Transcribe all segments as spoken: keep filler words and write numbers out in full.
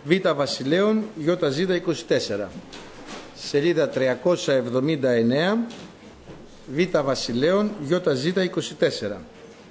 Β Βασιλέων ΙΖ είκοσι τέσσερα, σελίδα τριακόσια εβδομήντα εννέα. Β Βασιλέων ΙΖ είκοσι τέσσερα.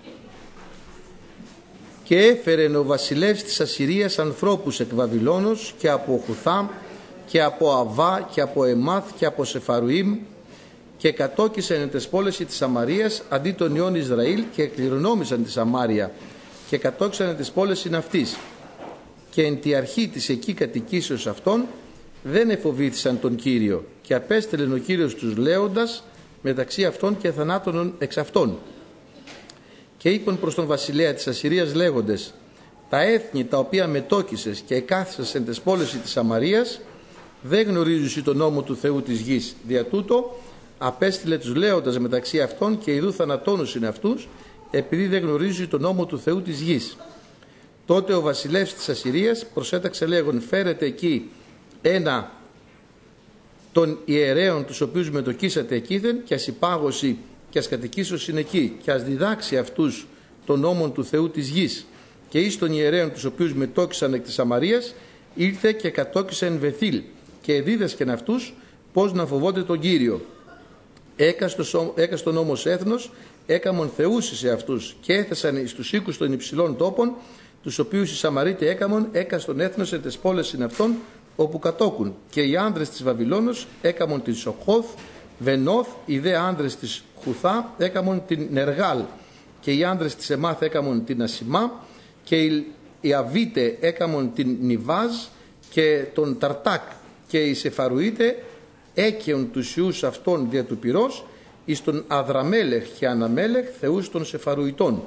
Και έφερεν ο βασιλεύς της Ασσυρίας ανθρώπους εκ Βαβυλώνος και από Χουθάμ και από Αβά και από Εμάθ και από Σεφαρουήμ, και κατόκισαν εν τες πόλεις της Σαμαρίας αντί των ιών Ισραήλ, και κληρονόμησαν τη Σαμάρια και κατόκισαν εν τες πόλεις αυτής. Και εν τη αρχή της εκεί κατοικήσεως αυτών δεν εφοβήθησαν τον Κύριο, και απέστελεν ο Κύριος τους λέοντας μεταξύ αυτών και θανάτων εξ αυτών. Και είπαν προς τον βασιλέα της Ασσυρίας λέγοντες: τα έθνη τα οποία μετόκισες και εκάθισες εν τες πόλεις της Σαμαρίας δεν γνωρίζουσι τον νόμο του Θεού της γης. Δια τούτο απέστειλε τους λέοντας μεταξύ αυτών, και ιδού θανατώνουσιν αυτούς, επειδή δεν γνωρίζουσι τον νόμο του Θεού της γης. Τότε ο βασιλεύς της Ασσυρίας προσέταξε λέγον: φέρετε εκεί ένα των ιερέων τους οποίους μετοκίσατε εκείθεν, και ας υπάγωση και ας κατοικήσωσιν εκεί, και ας διδάξει αυτούς τον νόμον του Θεού της γης. Και εις των ιερέων τους οποίους μετόκισαν εκ της Σαμαρίας ήρθε και κατόκισε εν Βεθήλ, και εδίδασκεν αυτούς πώς να φοβόνται τον Κύριο. Έκαστον όμως έθνος έκαμον θεούς σε αυτούς, και έθεσαν εις τους οίκους των υψηλών τόπων, τους οποίους οι Σαμαρίτες έκαμον έκαστον έθνος εν τες πόλεις συν αυτών όπου κατόκουν. Και οι άνδρες της Βαβυλώνος έκαμον την Σοχόθ, Βενόθ, οι δε άνδρες της Χουθά έκαμον την Νεργάλ, και οι άνδρες της Εμάθ έκαμον την Ασιμά, και οι Αβίτε έκαμον την Νιβάζ και τον Ταρτάκ, και οι Σεφαρουίτε έκαιον τους ιούς αυτών δια του πυρός εις τον Αδραμέλεχ και Αναμέλεχ θεούς των Σεφαρουιτών.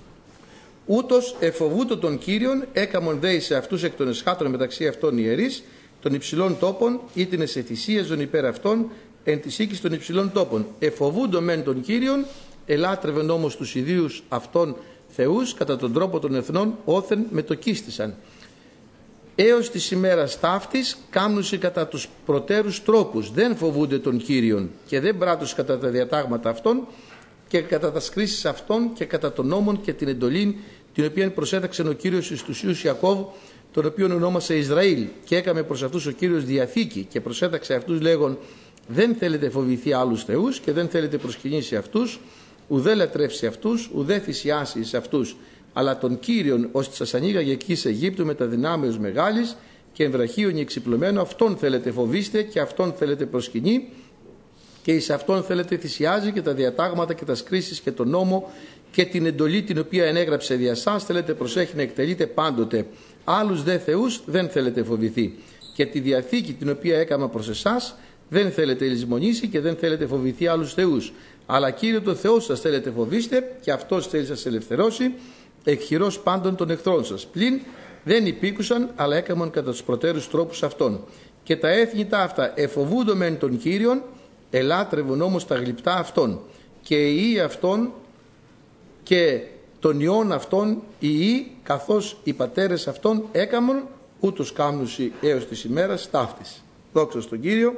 Ούτως εφοβούτο τον Κύριον έκαμον δέει σε αυτούς εκ των εσχάτων μεταξύ αυτών ιερείς των υψηλών τόπων, ή την εσεθυσίαζον υπέρ αυτών εν της οίκης των υψηλών τόπων. Εφοβούντο μεν τον Κύριον, ελάτρευεν όμως τους ιδίους αυτών θεούς κατά τον τρόπο των εθνών όθεν μετοκίστησαν. Έως της ημέρας ταύτης κάμνουσι κατά τους προτέρους τρόπους, δεν φοβούνται τον Κύριον και δεν πράττους κατά τα διατάγματα αυτών και κατά τα σκρίσεις αυτών και κατά των νόμων και την εντολήν την οποία προσέταξε ο Κύριος εις τους Ιούς Ιακώβ, τον οποίον ονόμασε Ισραήλ, και έκαμε προς αυτούς ο Κύριος διαθήκη και προσέταξε αυτούς λέγον: δεν θέλετε φοβηθεί άλλους θεούς και δεν θέλετε προσκυνήσει αυτούς, ουδέ λατρεύσει αυτούς, ουδέ θυσιάσει εις αυτούς, αλλά τον Κύριον ώστε σας ανοίγαγε εκεί σε Αιγύπτου με τα δυνάμεως μεγάλης και εμβραχίων εξυπλωμένο, αυτόν θέλετε φοβήστε και αυτόν θέλετε προσκυνεί, και εις αυτόν θέλετε θυσιάζει, και τα διατάγματα και τα σκρίσεις και τον νόμο και την εντολή την οποία ενέγραψε δια σας θέλετε προσέχει να εκτελείτε πάντοτε. Άλλους δε θεούς δεν θέλετε φοβηθεί, και τη διαθήκη την οποία έκανα προς εσάς δεν θέλετε λησμονήσει και δεν θέλετε φοβηθεί άλλους θεούς, αλλά Κύριο το Θεό σας θέλετε φοβήστε, και αυτός θέλει σας ελευθερώσει εκ χειρός πάντων των εχθρών σας. Πλην δεν υπήκουσαν, αλλά έκαμαν κατά τους προτέρους τρόπους αυτών. Και τα έθνη τα αυτά εφοβούντο μεν τον Κύριον, ελάτρευον όμως τα γλυπτά αυτών, και οι ιοί αυτών και των ιών αυτών οι ιοί, καθώς οι πατέρες αυτών έκαμον, ούτως κάμνουσι έως της ημέρας ταύτης. Δόξα στον Κύριο.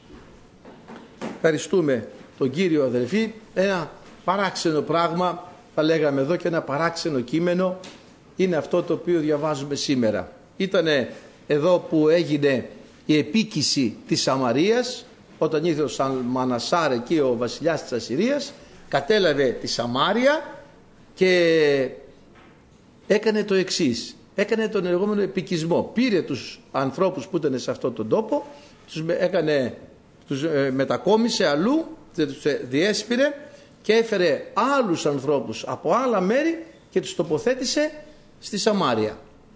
Ευχαριστούμε τον Κύριο, αδελφοί. Ένα παράξενο πράγμα, θα λέγαμε εδώ, και ένα παράξενο κείμενο είναι αυτό το οποίο διαβάζουμε σήμερα. Ήτανε εδώ που έγινε η επίκηση της Σαμαρίας, όταν ήρθε ο Σαλμανασάρ εκεί, ο βασιλιάς της Ασσυρίας, κατέλαβε τη Σαμάρια και έκανε το εξής. Έκανε τον λεγόμενο επικισμό. Πήρε τους ανθρώπους που ήταν σε αυτόν τον τόπο, τους έκανε, τους μετακόμισε αλλού, τους διέσπηρε και έφερε άλλους ανθρώπους από άλλα μέρη και τους τοποθέτησε στη Σαμάρια.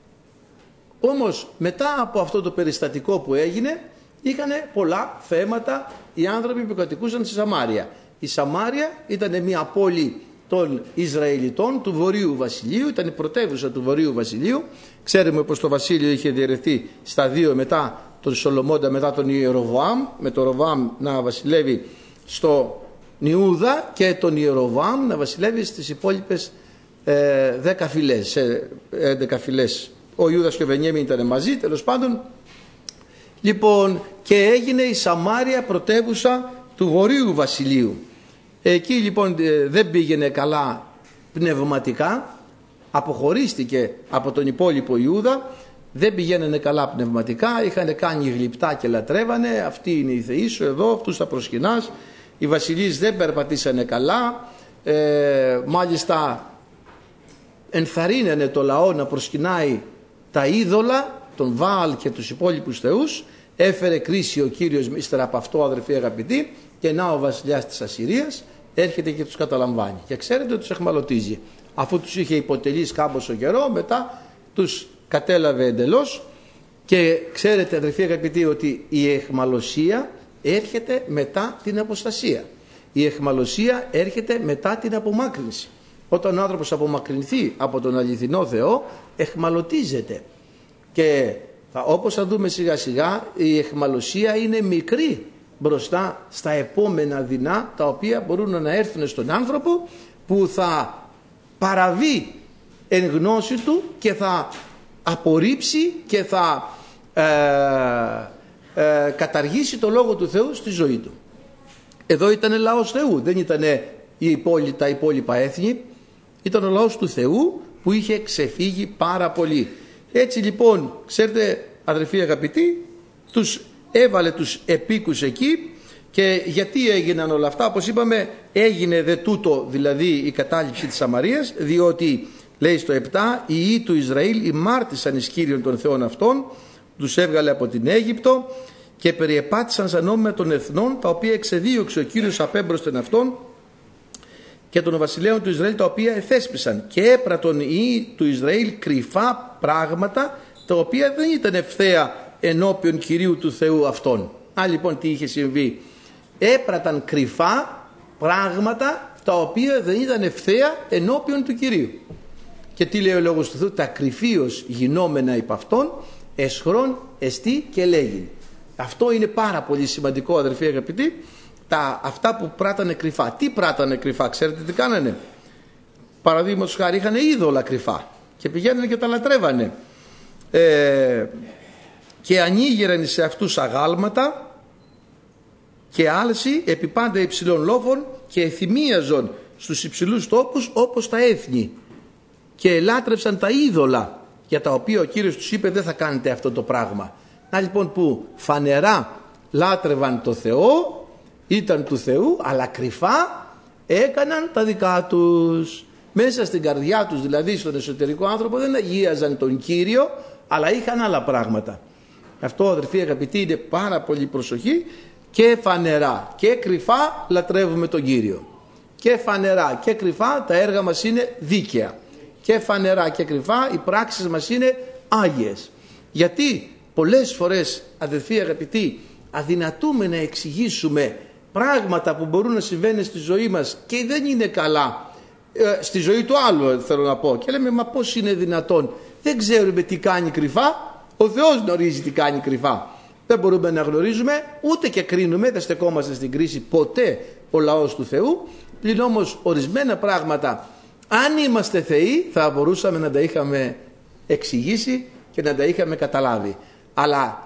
Όμως μετά από αυτό το περιστατικό που έγινε, είχαν πολλά θέματα οι άνθρωποι που κατοικούσαν στη Σαμάρια. Η Σαμάρια ήταν μια πόλη των Ισραηλιτών του Βορείου Βασιλείου, ήταν η πρωτεύουσα του Βορείου Βασιλείου. Ξέρουμε πως το βασίλειο είχε διαιρεθεί στα δύο μετά τον Σολομώντα, μετά τον Ιεροβοάμ, με τον Ροβοάμ να βασιλεύει στο Ιούδα και τον Ιεροβοάμ να βασιλεύει στις υπόλοιπες ε, δέκα φυλές, ε, έντεκα φυλές. Ο Ιούδας και ο Βενιάμιν ήταν μαζί, τέλος πάντων. Λοιπόν, και έγινε η Σαμάρια πρωτεύουσα του Βορείου Βασιλείου. Εκεί λοιπόν δεν πήγαινε καλά πνευματικά, αποχωρίστηκε από τον υπόλοιπο Ιούδα, δεν πηγαίνανε καλά πνευματικά, είχαν κάνει γλυπτά και λατρεύανε, αυτοί είναι οι θεοί σου εδώ, αυτούς θα προσκυνάς. Οι βασιλείς δεν περπατήσανε καλά, ε, μάλιστα ενθαρρύνανε το λαό να προσκυνάει τα είδωλα, τον Βαάλ και τους υπόλοιπους θεούς. Έφερε κρίση ο Κύριος ύστερα από αυτό, αδερφοί αγαπητοί, και να ο βασιλιάς της Ασσυρίας έρχεται και τους καταλαμβάνει. Και ξέρετε, τους εχμαλωτίζει. Αφού τους είχε υποτελήσει κάμποσο καιρό, μετά τους κατέλαβε εντελώς. Και ξέρετε, αδερφοί αγαπητοί, ότι η εχμαλωσία έρχεται μετά την αποστασία. Η εχμαλωσία έρχεται μετά την απομάκρυνση. Όταν ο άνθρωπος απομακρυνθεί από τον αληθινό Θεό, εχμαλωτίζεται. Και θα, όπως θα δούμε σιγά σιγά, η εχμαλωσία είναι μικρή μπροστά στα επόμενα δεινά, τα οποία μπορούν να έρθουν στον άνθρωπο, που θα παραβεί εν γνώση του και θα απορρίψει και θα ε, ε, καταργήσει το Λόγο του Θεού στη ζωή του. Εδώ ήταν λαός Θεού, δεν ήταν τα υπόλοιπα έθνη, ήταν ο λαός του Θεού που είχε ξεφύγει πάρα πολύ. Έτσι λοιπόν, ξέρετε αδελφοί αγαπητοί, τους έβαλε τους επίκους εκεί. Και γιατί έγιναν όλα αυτά? Όπως είπαμε, έγινε δε τούτο, δηλαδή η κατάληψη της Σαμαρίας, διότι λέει στο επτά, οι ιοί του Ισραήλ ημάρτησαν εις Κύριον των Θεών αυτών, τους έβγαλε από την Αίγυπτο και περιεπάτησαν σαν νόμιμα των εθνών, τα οποία εξεδίωξε ο Κύριος απέμπροσθεν αυτών και των βασιλέων του Ισραήλ, τα οποία εθέσπισαν, και έπρατον οι ιοί του Ισραήλ κρυφά πράγματα, τα οποία δεν ήταν ευθέα ενώπιον Κυρίου του Θεού αυτών. Α, λοιπόν, τι είχε συμβεί? Έπραταν κρυφά πράγματα τα οποία δεν ήταν ευθέα ενώπιον του Κυρίου. Και τι λέει ο Λόγος του Θεού? Τα κρυφίως γινόμενα υπ' αυτών εσχρόν εστί και λέγει. Αυτό είναι πάρα πολύ σημαντικό, αδερφοί αγαπητοί. Τα, αυτά που πράτανε κρυφά. Τι πράτανε κρυφά? Ξέρετε τι κάνανε? Παραδείγματος χάρη, είχαν είδωλα κρυφά και πηγαίνανε και τα λατρεύανε. Ε, και ανοίγεραν σε αυτούς αγάλματα και άλση επί πάντα υψηλών λόφων, και εθυμίαζον στους υψηλούς τόπους όπως τα έθνη, και ελάτρευσαν τα είδωλα, για τα οποία ο Κύριος τους είπε δεν θα κάνετε αυτό το πράγμα. Να λοιπόν, που φανερά λάτρευαν το Θεό, ήταν του Θεού, αλλά κρυφά έκαναν τα δικά τους. Μέσα στην καρδιά τους, δηλαδή στον εσωτερικό άνθρωπο, δεν αγίαζαν τον Κύριο, αλλά είχαν άλλα πράγματα. Αυτό, αδερφοί αγαπητοί, είναι πάρα πολύ προσοχή. Και φανερά και κρυφά λατρεύουμε τον Κύριο. Και φανερά και κρυφά τα έργα μας είναι δίκαια. Και φανερά και κρυφά οι πράξεις μας είναι άγιες. Γιατί πολλές φορές, αδερφοί αγαπητοί, αδυνατούμε να εξηγήσουμε πράγματα που μπορούν να συμβαίνουν στη ζωή μας και δεν είναι καλά. Ε, στη ζωή του άλλου θέλω να πω. Και λέμε, μα πώς είναι δυνατόν? Δεν ξέρουμε τι κάνει κρυφά. Ο Θεός γνωρίζει τι κάνει κρυφά. Δεν μπορούμε να γνωρίζουμε, ούτε και κρίνουμε, δεν στεκόμαστε στην κρίση ποτέ ο λαός του Θεού. Πλην όμως ορισμένα πράγματα, αν είμαστε θεοί, θα μπορούσαμε να τα είχαμε εξηγήσει και να τα είχαμε καταλάβει. Αλλά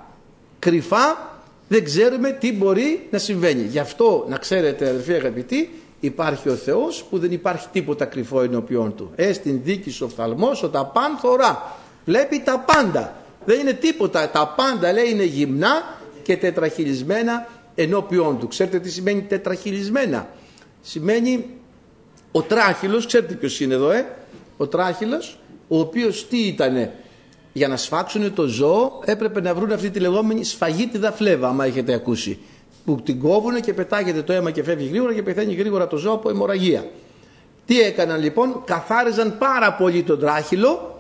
κρυφά δεν ξέρουμε τι μπορεί να συμβαίνει. Γι' αυτό, να ξέρετε, αδελφοί αγαπητοί, υπάρχει ο Θεός που δεν υπάρχει τίποτα κρυφό ενώπιόν του. Ε, στην δίκη σου οφθαλμός, ο τα παν θωρά. Βλέπει τα πάντα. Δεν είναι τίποτα. Τα πάντα, λέει, είναι γυμνά και τετραχυλισμένα ενώπιόν του. Ξέρετε τι σημαίνει τετραχυλισμένα? Σημαίνει ο τράχυλος, ξέρετε ποιος είναι εδώ, ε? Ο τράχυλος, ο οποίος τι ήτανε? Για να σφάξουν το ζώο έπρεπε να βρουν αυτή τη λεγόμενη σφαγίτιδα φλέβα, άμα έχετε ακούσει. Που την κόβουν και πετάγεται το αίμα και φεύγει γρήγορα και πεθαίνει γρήγορα το ζώο από αιμορραγία. Τι έκαναν λοιπόν? Καθάριζαν πάρα πολύ τον τράχυλο,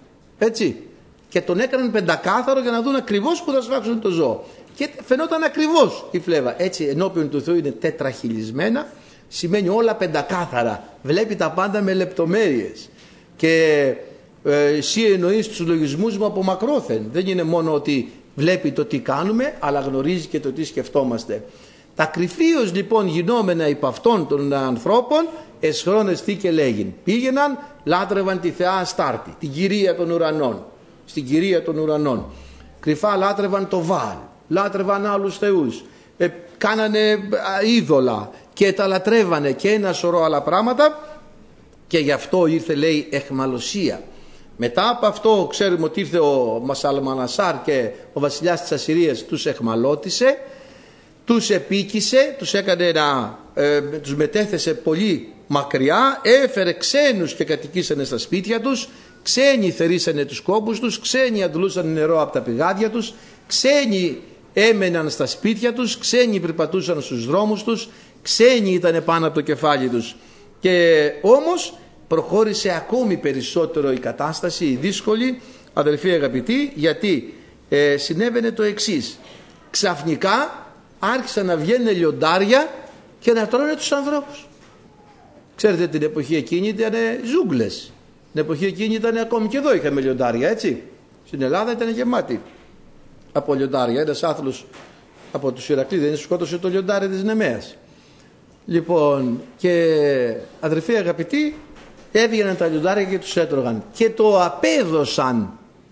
έτσι, και τον έκαναν πεντακάθαρο για να δουν ακριβώς που θα σφάξουν το ζώο. Και φαινόταν ακριβώς η φλέβα. Έτσι, ενώπιον του Θεού είναι τετραχυλισμένα, σημαίνει όλα πεντακάθαρα. Βλέπει τα πάντα με λεπτομέρειες. Και ε, εσύ εννοείς τους λογισμούς μου από μακρόθεν. Δεν είναι μόνο ότι βλέπει το τι κάνουμε, αλλά γνωρίζει και το τι σκεφτόμαστε. Τα κρυφίως λοιπόν γινόμενα υπ' αυτών των ανθρώπων εσχρόνες τι και λέγειν. Πήγαιναν, λάτρευαν τη Θεά Αστάρτη, την κυρία των ουρανών. Στην κυρία των ουρανών. Κρυφά λάτρευαν το Βαάλ, λάτρευαν άλλους θεούς, ε, κάνανε είδωλα και τα λατρεύανε και ένα σωρό άλλα πράγματα, και γι' αυτό ήρθε, λέει, εχμαλωσία. Μετά από αυτό ξέρουμε ότι ήρθε ο Μασαλμανασάρ και ο βασιλιάς της Ασσυρίας, τους εχμαλώτισε, τους επίκησε, τους έκανε να, ε, τους μετέθεσε πολύ μακριά, έφερε ξένους και κατοικήσανε στα σπίτια τους, ξένοι θερήσανε τους κόμπους τους, ξένοι αντλούσαν νερό από τα πηγάδια τους, ξένοι έμεναν στα σπίτια τους, ξένοι περπατούσαν στους δρόμους τους, ξένοι ήταν πάνω από το κεφάλι τους. Και όμως προχώρησε ακόμη περισσότερο η κατάσταση, η δύσκολη, αδελφοί αγαπητοί, γιατί ε, συνέβαινε το εξής. Ξαφνικά άρχισαν να βγαίνουν λιοντάρια και να τρώνε τους ανθρώπους. Ξέρετε, την εποχή εκείνη ήταν ζούγκλες. Την εποχή εκείνη ήταν, ακόμη και εδώ είχαμε λιοντάρια, έτσι. Στην Ελλάδα ήταν γεμάτη από λιοντάρια. Ένας άθλος από τους Ηρακλήδες σκότωσε το λιοντάρι της Νεμαίας. Λοιπόν, και αδερφοί αγαπητοί, έβγαιναν τα λιοντάρια και τους έτρωγαν. Και το απέδωσαν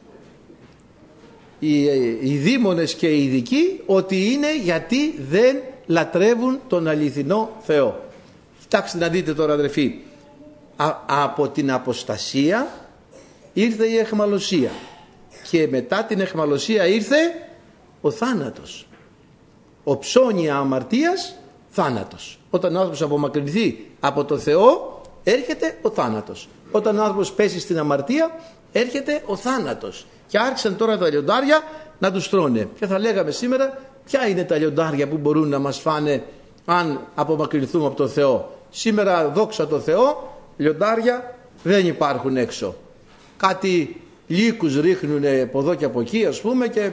οι, οι δήμονες και οι ειδικοί ότι είναι γιατί δεν λατρεύουν τον αληθινό Θεό. Κοιτάξτε να δείτε τώρα, αδερφοί. Α, από την αποστασία ήρθε η αιχμαλωσία και μετά την αιχμαλωσία ήρθε ο θάνατος. Ο ψώνια αμαρτίας, θάνατος. Όταν ο άνθρωπος απομακρυνθεί από το Θεό, έρχεται ο θάνατος. Όταν ο άνθρωπος πέσει στην αμαρτία, έρχεται ο θάνατος. Και άρχισαν τώρα τα λιοντάρια να τους τρώνε. Και θα λέγαμε σήμερα, ποια είναι τα λιοντάρια που μπορούν να μας φάνε αν απομακρυνθούμε από το Θεό. Σήμερα, δόξα τω Θεώ, λιοντάρια δεν υπάρχουν έξω. Κάτι λύκους ρίχνουν από εδώ και από εκεί, ας πούμε, και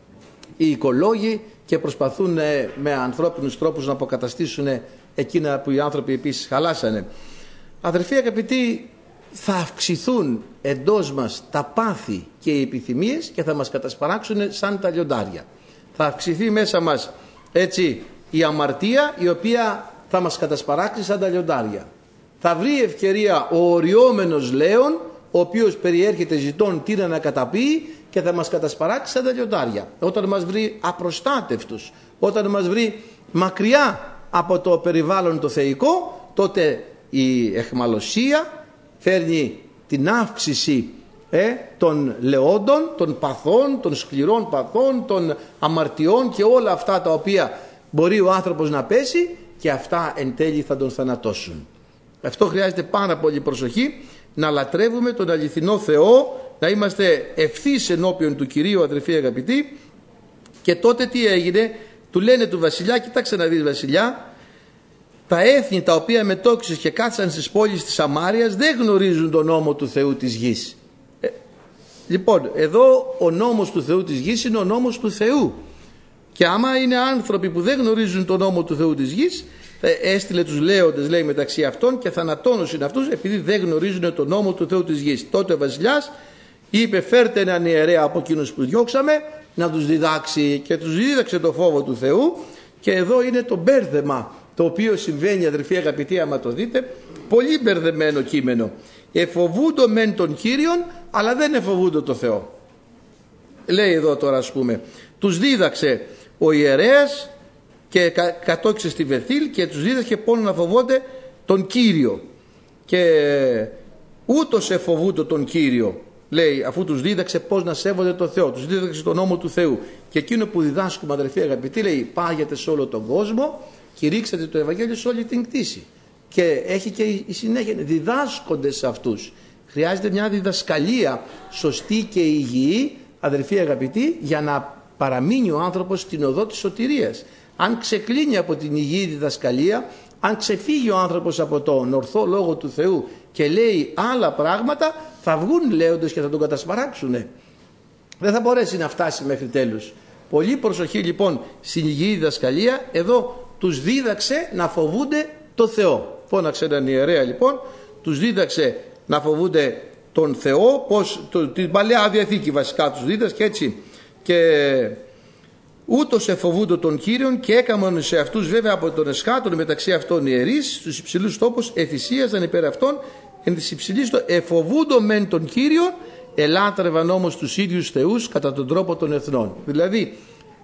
οι οικολόγοι και προσπαθούν με ανθρώπινους τρόπους να αποκαταστήσουν εκείνα που οι άνθρωποι επίσης χαλάσανε. Αδερφοί αγαπητοί, θα αυξηθούν εντός μας τα πάθη και οι επιθυμίες και θα μας κατασπαράξουν σαν τα λιοντάρια. Θα αυξηθεί μέσα μας, έτσι, η αμαρτία, η οποία θα μας κατασπαράξει σαν τα λιοντάρια. Θα βρει ευκαιρία ο οριόμενος λέων, ο οποίος περιέρχεται ζητών τι να καταπεί, και θα μας κατασπαράξει σαν τα λιοντάρια. Όταν μας βρει απροστάτευτους, όταν μας βρει μακριά από το περιβάλλον το θεϊκό, τότε η αιχμαλωσία φέρνει την αύξηση ε, των λεόντων, των παθών, των σκληρών παθών, των αμαρτιών και όλα αυτά τα οποία μπορεί ο άνθρωπος να πέσει, και αυτά εν τέλει θα τον θανατώσουν. Αυτό χρειάζεται πάρα πολύ προσοχή, να λατρεύουμε τον αληθινό Θεό, να είμαστε ευθύς ενώπιον του Κυρίου, αδερφοί αγαπητοί. Και τότε τι έγινε? Του λένε του βασιλιά, κοιτάξτε να δεις βασιλιά, τα έθνη τα οποία μετόχυσες και κάτσαν στις πόλεις της Σαμάριας δεν γνωρίζουν τον νόμο του Θεού της γης. Ε, λοιπόν, εδώ ο νόμος του Θεού της γης είναι ο νόμος του Θεού. Και άμα είναι άνθρωποι που δεν γνωρίζουν τον νόμο του Θεού της γης, έστειλε τους λέοντες, λέει, μεταξύ αυτών και θανατώνωσιν αυτούς επειδή δεν γνωρίζουν τον νόμο του Θεού της γης. Τότε ο βασιλιάς είπε, φέρτε έναν ιερέα από εκείνους που διώξαμε να τους διδάξει, και τους δίδαξε το φόβο του Θεού. Και εδώ είναι το μπέρδεμα το οποίο συμβαίνει, αδερφοί αγαπητοί, άμα το δείτε, πολύ μπερδεμένο κείμενο. Εφοβούντο μεν τον Κύριον, αλλά δεν εφοβούντο το Θεό. Λέει εδώ τώρα, ας πούμε, τους δίδαξε ο ιερέας και κα, κατόξισε στη Βεθήλ και τους δίδαξε πόνο να φοβόνται τον Κύριο. Και ούτως εφοβούντο τον Κύριο, λέει, αφού τους δίδαξε πώς να σέβονται το Θεό, τους δίδαξε τον νόμο του Θεού. Και εκείνο που διδάσκουμε, αδερφοί αγαπητοί, λέει, πάγετε σε όλο τον κόσμο, κηρύξατε το Ευαγγέλιο σε όλη την κτήση. Και έχει και η συνέχεια, διδάσκονται σε αυτούς. Χρειάζεται μια διδασκαλία σωστή και υγιή, αδερφοί αγαπητοί, για να παραμείνει ο άνθρωπος στην οδό της σωτηρίας. Αν ξεκλίνει από την υγιή διδασκαλία, αν ξεφύγει ο άνθρωπος από τον ορθό λόγο του Θεού και λέει άλλα πράγματα, θα βγουν λέοντες και θα τον κατασπαράξουν. Δεν θα μπορέσει να φτάσει μέχρι τέλους. Πολύ προσοχή λοιπόν στην υγιή διδασκαλία. Εδώ τους δίδαξε να φοβούνται το Θεό. Φώναξε έναν ιερέα λοιπόν, τους δίδαξε να φοβούνται τον Θεό, πως, το, την Παλαιά Διαθήκη βασικά τους δίδαξε, έτσι. Και ούτως εφοβούντο τον Κύριον και έκαμαν σε αυτούς βέβαια από τον εσχάτων μεταξύ αυτών ιερείς στους υψηλούς τόπους εθυσίαζαν υπέρ αυτών εν της υψηλής το εφοβούντο μεν τον Κύριον, ελάτρευαν όμως τους ίδιους θεούς κατά τον τρόπο των εθνών. Δηλαδή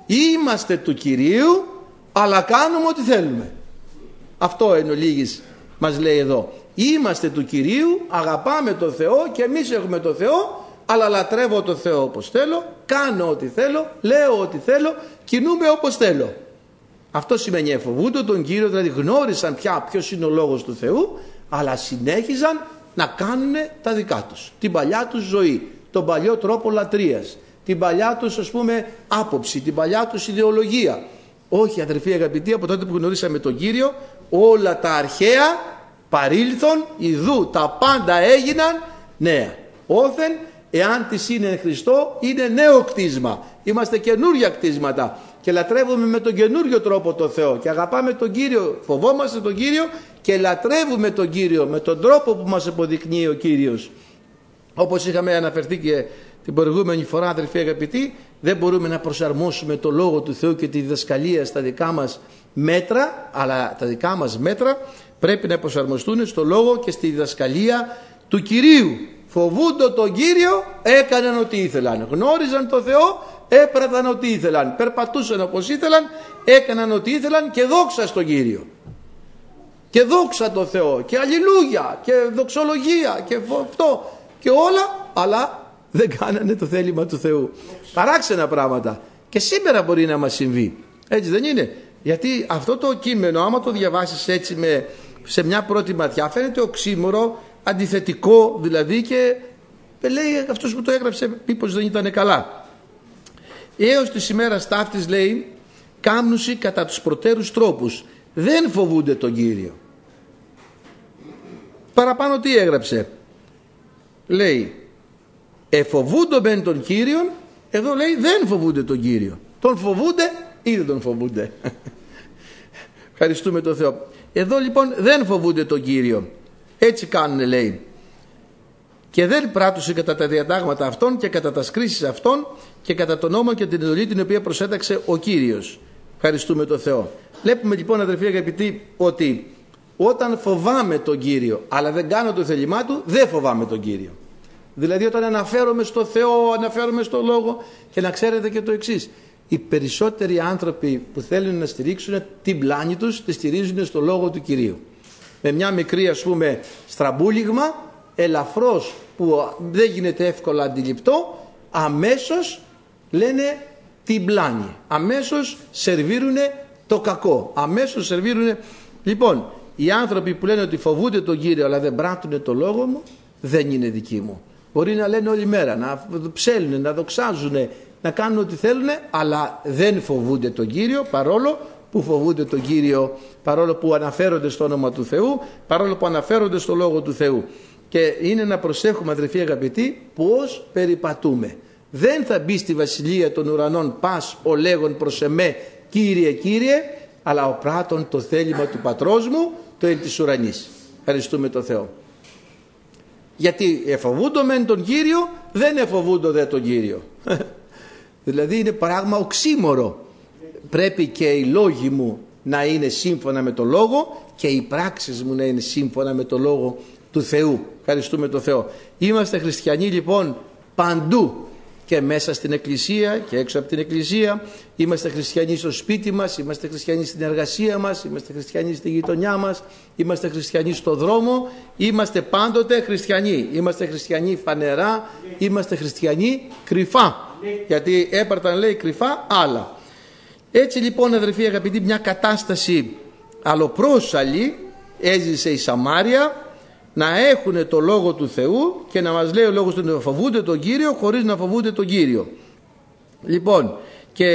είμαστε του Κυρίου αλλά κάνουμε ό,τι θέλουμε. Αυτό εν ολίγης μας λέει εδώ. Είμαστε του Κυρίου, αγαπάμε το Θεό και εμείς έχουμε το Θεό, αλλά λατρεύω το Θεό όπως θέλω, κάνω ό,τι θέλω, λέω ό,τι θέλω, κινούμαι όπως θέλω. Αυτό σημαίνει εφοβούνται τον Κύριο, δηλαδή γνώρισαν πια ποιος είναι ο λόγος του Θεού, αλλά συνέχιζαν να κάνουν τα δικά τους, την παλιά τους ζωή, τον παλιό τρόπο λατρείας, την παλιά τους, ας πούμε, άποψη, την παλιά τους ιδεολογία. Όχι, αδερφοί αγαπητοί, από τότε που γνωρίσαμε τον Κύριο, όλα τα αρχαία παρήλθον, ιδού τα πάντα έγιναν νέα. Όθεν, εάν της είναι εν Χριστώ, είναι νέο κτίσμα. Είμαστε καινούρια κτίσματα και λατρεύουμε με τον καινούριο τρόπο το Θεό και αγαπάμε τον Κύριο, φοβόμαστε τον Κύριο και λατρεύουμε τον Κύριο με τον τρόπο που μας αποδεικνύει ο Κύριος. Όπως είχαμε αναφερθεί και την προηγούμενη φορά, αδερφοί αγαπητοί, δεν μπορούμε να προσαρμόσουμε το Λόγο του Θεού και τη διδασκαλία στα δικά μας μέτρα, αλλά τα δικά μας μέτρα πρέπει να προσαρμοστούν στο Λόγο και στη διδασκαλία του Κυρίου. Φοβούντο τον Κύριο, έκαναν ό,τι ήθελαν. Γνώριζαν τον Θεό, έπραταν ό,τι ήθελαν. Περπατούσαν όπως ήθελαν, έκαναν ό,τι ήθελαν και δόξα στον Κύριο. Και δόξα τον Θεό και αλληλούια και δοξολογία και αυτό και όλα, αλλά δεν κάνανε το θέλημα του Θεού. Παράξενα πράγματα. Και σήμερα μπορεί να μας συμβεί. Έτσι δεν είναι? Γιατί αυτό το κείμενο, άμα το διαβάσεις έτσι με, σε μια πρώτη ματιά, φαίνεται οξύμορο, αντιθετικό δηλαδή, και λέει αυτός που το έγραψε μήπως δεν ήταν καλά. Έως της ημέρας ταύτης, λέει, κάμνουσι κατά τους προτέρους τρόπους, δεν φοβούνται τον Κύριο. Παραπάνω τι έγραψε? Λέει εφοβούνται μεν τον Κύριον, εδώ λέει δεν φοβούνται τον Κύριο. Τον φοβούνται ή δεν τον φοβούνται? Ευχαριστούμε τον Θεό. Εδώ λοιπόν δεν φοβούνται τον Κύριο. Έτσι κάνουνε, λέει. Και δεν πράττουσαν κατά τα διατάγματα αυτών και κατά τα σκρίσεις αυτών και κατά τον νόμο και την εντολή την οποία προσέταξε ο Κύριος. Ευχαριστούμε τον Θεό. Βλέπουμε λοιπόν, αδερφοί αγαπητοί, ότι όταν φοβάμαι τον Κύριο αλλά δεν κάνω το θέλημά του, δεν φοβάμαι τον Κύριο. Δηλαδή όταν αναφέρομαι στο Θεό, αναφέρομαι στο Λόγο, και να ξέρετε και το εξής. Οι περισσότεροι άνθρωποι που θέλουν να στηρίξουν την πλάνη τους, τη στηρίζουν στο Λόγο του Κυρίου. Με μια μικρή, ας πούμε, στραμπούλιγμα, ελαφρώς, που δεν γίνεται εύκολα αντιληπτό, αμέσως λένε την πλάνη. Αμέσως σερβίρουνε το κακό. Αμέσως σερβίρουνε. Λοιπόν, οι άνθρωποι που λένε ότι φοβούνται τον Κύριο αλλά δεν πράττουν το Λόγο μου, δεν είναι δικοί μου. Μπορεί να λένε όλη μέρα, να ψέλνουν, να δοξάζουν, να κάνουν ό,τι θέλουν, αλλά δεν φοβούνται τον Κύριο, παρόλο που φοβούνται τον Κύριο, παρόλο που αναφέρονται στο όνομα του Θεού, παρόλο που αναφέρονται στο Λόγο του Θεού. Και είναι να προσέχουμε, αδερφοί αγαπητοί, πώς περιπατούμε. Δεν θα μπει στη βασιλεία των ουρανών πας ο λέγον προς εμέ Κύριε, Κύριε, αλλά ο πράττων το θέλημα του Πατρός μου, το εν της ουρανής. Ευχαριστούμε τον Θεό. Γιατί εφοβούντο μεν τον Κύριο, δεν εφοβούντο δε τον Κύριο. Δηλαδή είναι πράγμα οξύμορο. Πρέπει και οι λόγοι μου να είναι σύμφωνα με το Λόγο και οι πράξεις μου να είναι σύμφωνα με το Λόγο του Θεού. Ευχαριστούμε τον Θεό. Είμαστε χριστιανοί λοιπόν παντού, και μέσα στην εκκλησία και έξω από την εκκλησία. Είμαστε χριστιανοί στο σπίτι μας, είμαστε χριστιανοί στην εργασία μας, είμαστε χριστιανοί στη γειτονιά μας, είμαστε χριστιανοί στο δρόμο, είμαστε πάντοτε χριστιανοί. Είμαστε χριστιανοί φανερά, είμαστε χριστιανοί κρυφά, γιατί έπαρταν, λέει, κρυφά άλλα. Έτσι λοιπόν, αδερφοί αγαπητοί, μια κατάσταση αλλοπρόσαλη έζησε η Σαμάρια, να έχουν το Λόγο του Θεού και να μας λέει ο Λόγος του να φοβούνται τον Κύριο χωρίς να φοβούνται τον Κύριο. Λοιπόν, και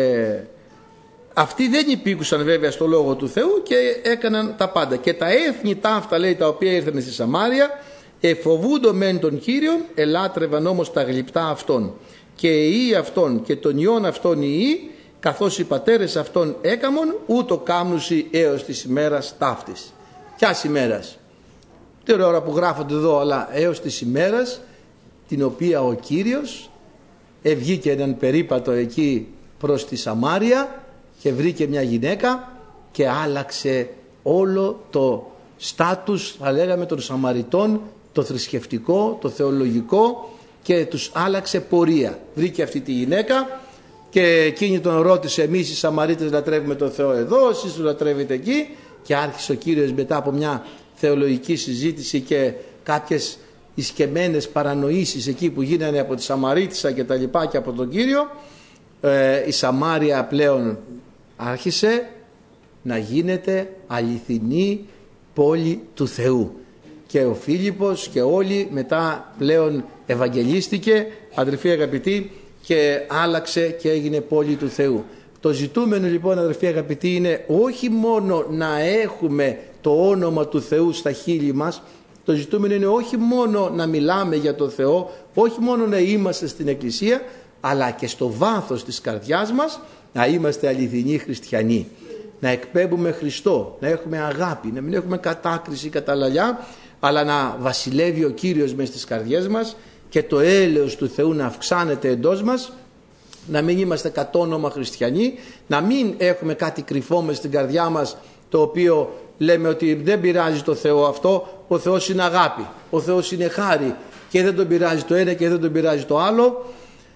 αυτοί δεν υπήκουσαν βέβαια στο Λόγο του Θεού και έκαναν τα πάντα. Και τα έθνη ταύτα, λέει, τα οποία ήρθαν στη Σαμάρια, εφοβούντο μεν τον Κύριον, ελάτρευαν όμως τα γλυπτά αυτών. Και οι ιοί αυτών και των ιών αυτών οι ιοί, καθώς οι πατέρες αυτών έκαμον, ούτω κάμνουσι έως της ημέρας ταύτης. Ποιας ημέρας? Την ώρα που γράφονται εδώ, αλλά έως της ημέρας την οποία ο Κύριος ευγήκε έναν περίπατο εκεί προς τη Σαμάρια και βρήκε μια γυναίκα και άλλαξε όλο το στάτους, θα λέγαμε, των Σαμαριτών, το θρησκευτικό, το θεολογικό, και τους άλλαξε πορεία. Βρήκε αυτή τη γυναίκα και εκείνη τον ρώτησε, εμείς οι Σαμαρίτες λατρεύουμε τον Θεό εδώ, εσείς το λατρεύετε εκεί, και άρχισε ο Κύριος μετά από μια θεολογική συζήτηση και κάποιες ισκεμμένες παρανοήσεις εκεί που γίνανε από τη Σαμαρίτισσα και τα λοιπά και από τον Κύριο, ε, η Σαμάρια πλέον άρχισε να γίνεται αληθινή πόλη του Θεού. Και ο Φίλιππος και όλοι μετά πλέον ευαγγελίστηκε, αδελφοί αγαπητοί, και άλλαξε και έγινε πόλη του Θεού. Το ζητούμενο λοιπόν, αδελφοί αγαπητοί, είναι όχι μόνο να έχουμε το όνομα του Θεού στα χείλη μας, το ζητούμενο είναι όχι μόνο να μιλάμε για το Θεό, όχι μόνο να είμαστε στην Εκκλησία, αλλά και στο βάθος της καρδιάς μας να είμαστε αληθινοί χριστιανοί. Να εκπέμπουμε Χριστό, να έχουμε αγάπη, να μην έχουμε κατάκριση, καταλαλιά, αλλά να βασιλεύει ο Κύριος μες στις καρδιές μας και το έλεος του Θεού να αυξάνεται εντός μας, να μην είμαστε κατόνομα χριστιανοί, να μην έχουμε κάτι κρυφό μες στην καρδιά μας, το οποίο λέμε ότι δεν πειράζει το Θεό αυτό, ο Θεός είναι αγάπη, ο Θεός είναι χάρη και δεν τον πειράζει το ένα και δεν τον πειράζει το άλλο.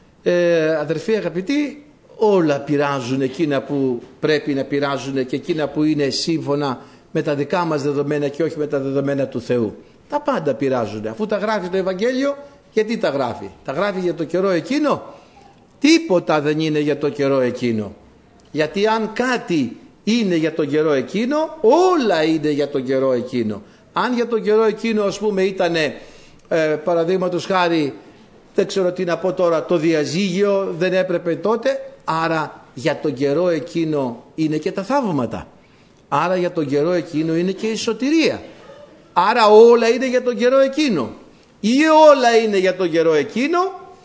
Ε, αδερφοί αγαπητοί, όλα πειράζουν εκείνα που πρέπει να πειράζουν και εκείνα που είναι σύμφωνα με τα δικά μας δεδομένα και όχι με τα δεδομένα του Θεού. Τα πάντα πειράζουν. Αφού τα γράφει το Ευαγγέλιο, γιατί τα γράφει? Τα γράφει για το καιρό εκείνο? Τίποτα δεν είναι για το καιρό εκείνο. Γιατί αν κάτι είναι για τον καιρό εκείνο, όλα είναι για τον καιρό εκείνο. Αν για τον καιρό εκείνο, ας πούμε, ήταν ε, παραδείγματος χάρη, δεν ξέρω τι να πω τώρα, το διαζύγιο δεν έπρεπε τότε, άρα για τον καιρό εκείνο είναι και τα θαύματα. Άρα για τον καιρό εκείνο είναι και η σωτηρία. Άρα όλα είναι για τον καιρό εκείνο. Ή όλα είναι για τον καιρό εκείνο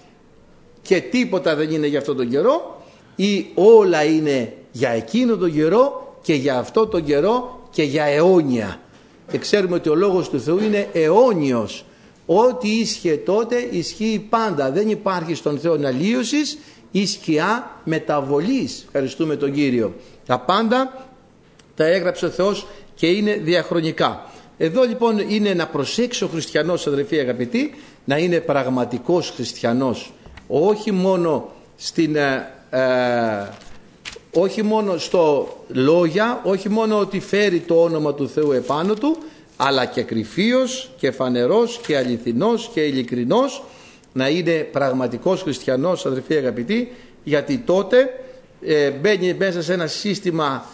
και τίποτα δεν είναι για αυτόν τον καιρό, ή όλα είναι για εκείνο τον καιρό και για αυτό τον καιρό και για αιώνια. Και ξέρουμε ότι ο λόγος του Θεού είναι αιώνιος. Ό,τι ίσχυε τότε ισχύει πάντα. Δεν υπάρχει στον Θεό αλλίωσης ή σκιά μεταβολής. Ευχαριστούμε τον Κύριο. Τα πάντα τα έγραψε ο Θεός και είναι διαχρονικά. Εδώ λοιπόν είναι να προσέξει ο χριστιανός, αδελφοί αγαπητοί, να είναι πραγματικός χριστιανός. Όχι μόνο στην... Ε, ε, όχι μόνο στο λόγια, όχι μόνο ότι φέρει το όνομα του Θεού επάνω του, αλλά και κρυφίος και φανερός και αληθινός και ειλικρινός, να είναι πραγματικός χριστιανός, αδελφοί αγαπητοί, γιατί τότε ε, μπαίνει μέσα σε ένα σύστημα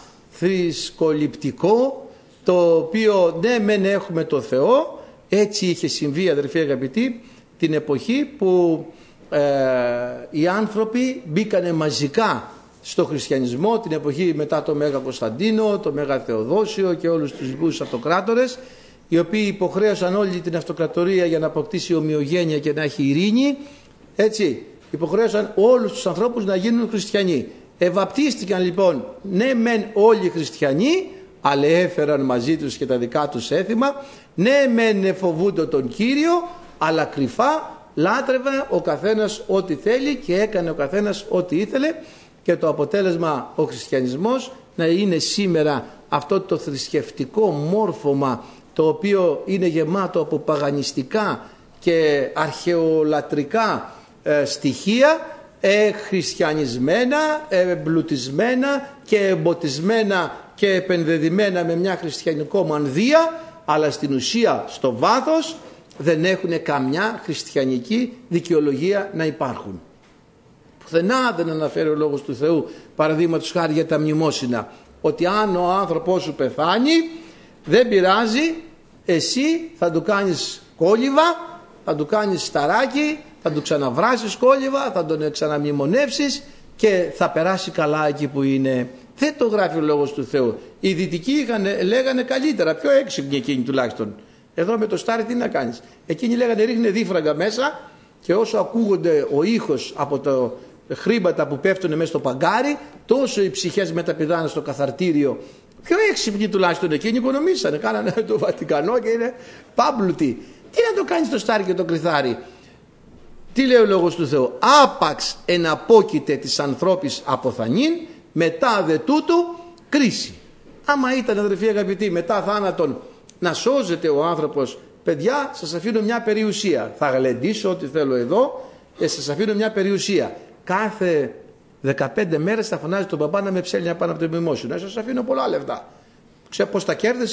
θρησκοληπτικό, το οποίο ναι μεν έχουμε το Θεό. Έτσι είχε συμβεί, αδελφοί αγαπητοί, την εποχή που ε, οι άνθρωποι μπήκανε μαζικά στο χριστιανισμό, την εποχή μετά το Μέγα Κωνσταντίνο, το Μέγα Θεοδόσιο και όλους τους λοιπούς αυτοκράτορες, οι οποίοι υποχρέωσαν όλη την αυτοκρατορία για να αποκτήσει ομοιογένεια και να έχει ειρήνη. Έτσι, υποχρέωσαν όλους τους ανθρώπους να γίνουν χριστιανοί. Ευαπτίστηκαν λοιπόν ναι μεν όλοι οι χριστιανοί, αλλά έφεραν μαζί τους και τα δικά τους έθιμα. Ναι μεν φοβούνται τον Κύριο, αλλά κρυφά λάτρευε ο καθένας ό,τι θέλει και έκανε ο καθένας ό,τι ήθελε. Και το αποτέλεσμα ο χριστιανισμός να είναι σήμερα αυτό το θρησκευτικό μόρφωμα, το οποίο είναι γεμάτο από παγανιστικά και αρχαιολατρικά ε, στοιχεία, ε, χριστιανισμένα, εμπλουτισμένα και εμποτισμένα και επενδεδημένα με μια χριστιανικό μανδύα, αλλά στην ουσία στο βάθος δεν έχουν καμιά χριστιανική δικαιολογία να υπάρχουν. Πουθενά δεν αναφέρει ο λόγος του Θεού, παραδείγματος χάρη για τα μνημόσυνα, ότι αν ο άνθρωπός σου πεθάνει δεν πειράζει, εσύ θα του κάνεις κόλληβα, θα του κάνεις σταράκι, θα του ξαναβράσεις κόλληβα, θα τον ξαναμνημονεύσεις και θα περάσει καλά εκεί που είναι. Δεν το γράφει ο λόγος του Θεού. Οι δυτικοί είχαν, λέγανε καλύτερα, πιο έξυπνοι εκείνοι τουλάχιστον. Εδώ με το στάρι τι να κάνεις? Εκείνοι λέγανε ρίχνε δίφραγκα μέσα και όσο ακούγονται ο ήχος από τα χρήματα που πέφτουν μέσα στο παγκάρι, τόσο οι ψυχές μεταπηδάνε στο καθαρτήριο. Πιο έξυπνοι τουλάχιστον εκείνοι οικονομήσανε, κάνανε το Βατικανό και είναι πάμπλουτοι. Τι να το κάνεις το στάρι και το κρυθάρι? Τι λέει ο λόγος του Θεού? Άπαξ εναπόκειται της ανθρώπης αποθανήν, μετά δε τούτου κρίση. Άμα ήταν, αδερφοί αγαπητοί, μετά θάνατον να σώζεται ο άνθρωπος, παιδιά, σας αφήνω μια περιουσία. Θα γλεντήσω ό,τι θέλω εδώ και σας αφήνω μια περιουσία. Κάθε δεκαπέντε μέρες θα φωνάζει τον παπά να με ψέλνει πάνω από το μνημόσυνο. Σας αφήνω πολλά λεφτά. Ξέρω πώς τα κέρδισα?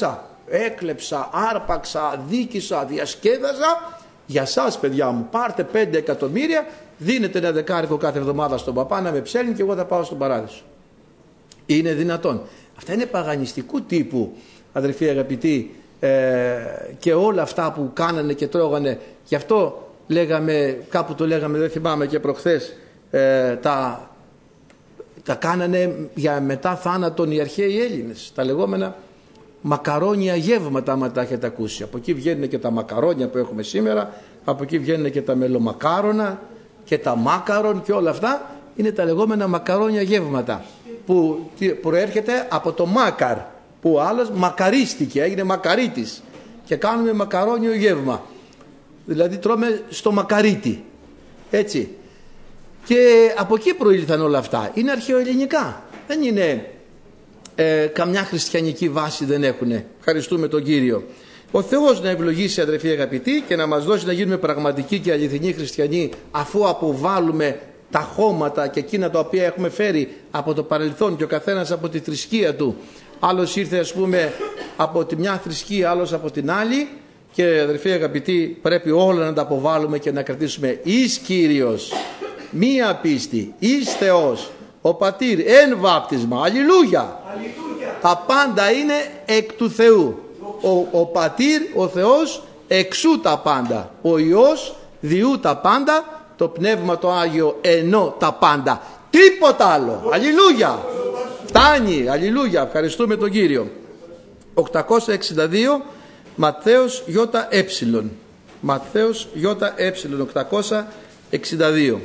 έκλεψα, άρπαξα, δίκησα, διασκέδαζα. Για σας παιδιά μου, πάρτε πέντε εκατομμύρια, δίνετε ένα δεκάρικο κάθε εβδομάδα στον παπά να με ψέλνει και εγώ θα πάω στον παράδεισο. Είναι δυνατόν? Αυτά είναι παγανιστικού τύπου, αδερφοί αγαπητοί, ε, και όλα αυτά που κάνανε και τρώγανε. Γι' αυτό λέγαμε, κάπου το λέγαμε, δεν θυμάμαι, και προχθές, ε, τα, τα κάνανε για μετά θάνατον οι αρχαίοι Έλληνες, τα λεγόμενα μακαρόνια γεύματα, άμα τα έχετε ακούσει. Από εκεί βγαίνουν και τα μακαρόνια που έχουμε σήμερα, από εκεί βγαίνουν και τα μελομακάρονα και τα μάκαρον και όλα αυτά. Είναι τα λεγόμενα μακαρόνια γεύματα που προέρχεται από το μάκαρ, που ο άλλος μακαρίστηκε, έγινε μακαρίτης, και κάνουμε μακαρόνιο γεύμα, δηλαδή τρώμε στο μακαρίτι, έτσι. Και από εκεί προήλθαν όλα αυτά. Είναι αρχαιοελληνικά, δεν είναι ε, καμιά χριστιανική βάση, δεν έχουν. Ευχαριστούμε τον Κύριο. Ο Θεός να ευλογήσει, αδερφοί αγαπητοί, και να μας δώσει να γίνουμε πραγματικοί και αληθινοί χριστιανοί, αφού αποβάλουμε τα χώματα και εκείνα τα οποία έχουμε φέρει από το παρελθόν και ο καθένας από τη θρησκεία του. Άλλος ήρθε, ας πούμε, από τη μια θρησκεία, άλλος από την άλλη, και αδερφοί αγαπητοί, πρέπει όλα να τα αποβάλουμε και να κρατήσουμε εις Κύριος, μία πίστη, εις Θεός, ο Πατήρ, εν βάπτισμα. Αλληλούια! Τα πάντα είναι εκ του Θεού. Ο, ο Πατήρ, ο Θεός, εξού τα πάντα. Ο Υιός, διού τα πάντα. Το Πνεύμα το Άγιο, ενώ τα πάντα. Τίποτα άλλο. Αλληλούια! Φτάνει. Αλληλούια! Ευχαριστούμε τον Κύριο. οκτακόσια εξήντα δύο Ματθαίος ΙΕ. Ματθαίος ΙΕ οκτακόσια εξήντα δύο.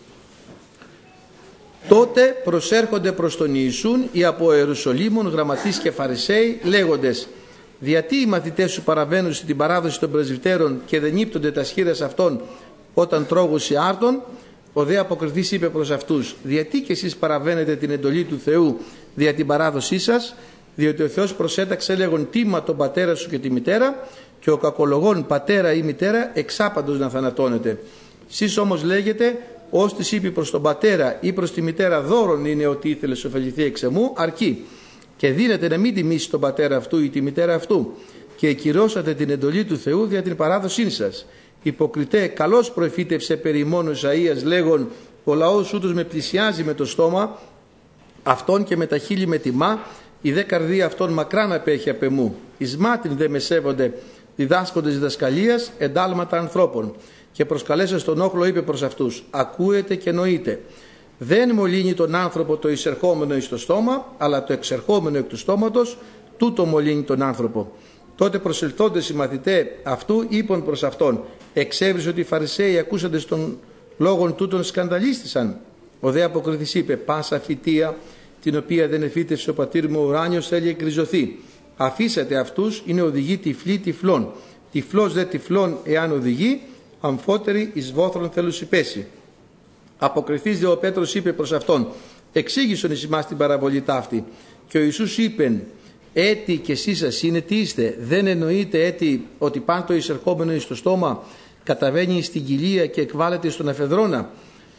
Τότε προσέρχονται προς τον Ιησούν οι από Ιερουσαλήμων γραμματείς και Φαρισαίοι, λέγοντες: γιατί οι μαθητές σου παραβαίνουν στην παράδοση των πρεσβυτέρων και δεν ύπτονται τα σχήρας αυτών όταν τρώγουσι άρτων? Ο δε αποκριθής είπε προς αυτούς: γιατί και εσείς παραβαίνετε την εντολή του Θεού δια την παράδοσή σας? Διότι ο Θεός προσέταξε, λέγον, τίμα τον πατέρα σου και τη μητέρα, και ο κακολογών πατέρα ή μητέρα εξάπαντος να θανατώνεται. Σεις όμως λέγετε, ως της είπε προς τον πατέρα ή προς τη μητέρα, δώρον είναι ότι ήθελες ωφεληθεί εξ εμού, αρκεί. Και δίνετε να μην τιμήσει τον πατέρα αυτού ή τη μητέρα αυτού, και εκυρώσατε την εντολή του Θεού δια την παράδοσή σας. Υποκριτέ, καλώς προεφήτευσε περί ημών ο Ισαΐας, λέγον, ο λαός ούτως με πλησιάζει με το στόμα, αυτόν και με τα χείλη με τιμά, η δε καρδία αυτών μακράν απέχει απ' εμού. Εις μάτιν δε με σέβονται, διδάσκοντες διδασκαλίας, εντάλματα ανθρώπων. Και προσκαλέσας τον όχλο είπε προς αυτούς: ακούετε και νοείτε. Δεν μολύνει τον άνθρωπο το εισερχόμενο εις το στόμα, αλλά το εξερχόμενο εκ του στόματος, τούτο μολύνει τον άνθρωπο. Τότε προσελθόντες οι μαθητέ αυτού είπαν προς αυτόν: εξέβρισε ότι οι Φαρισαίοι ακούσαντες των λόγων τούτων σκανδαλίστησαν. Ο δε αποκριθής είπε: πάσα φυτεία την οποία δεν εφύτευσε ο πατήρ μου ο ουράνιος θέλει εκκριζωθεί. Αφήσατε αυτούς, είναι οδηγοί τυφλοί τυφλών. Τυφλός δε τυφλών εάν οδηγεί, αμφότεροι εις βόθρων θέλουσι πέσει. Αποκριθής δε ο Πέτρος είπε προς αυτόν: εξήγησον εις εμάς την παραβολή ταύτη. Και ο Ιησούς είπεν: έτι και εσείς σας είναι τι είστε? Δεν εννοείται έτι ότι πάντο το εισερχόμενο εις το στόμα καταβαίνει στην κοιλία και εκβάλλεται στον αφεδρόνα?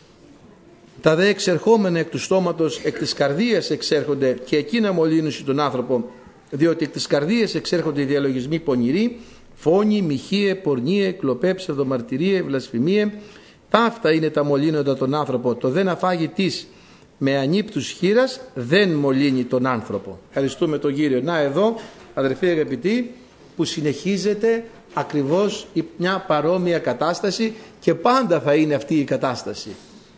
Τα δε εξερχόμενα εκ του στόματος εκ της καρδίας εξέρχονται, και εκείνα μολύνουν τον άνθρωπο, διότι εκ της καρδίας εξέρχονται οι διαλογισμοί πονηροί, φόνοι, μοιχείε, πορνείε, κλοπέ, ψευδομαρτυρίε, βλασφημίε. Ταύτα είναι τα μολύνοντα τον άνθρωπο. Το δεν αφάγει της με ανύπτους χείρας δεν μολύνει τον άνθρωπο. Ευχαριστούμε τον Κύριο. Να εδώ, αδερφοί αγαπητοί, που συνεχίζεται ακριβώς μια παρόμοια κατάσταση, και πάντα θα είναι αυτή η κατάσταση.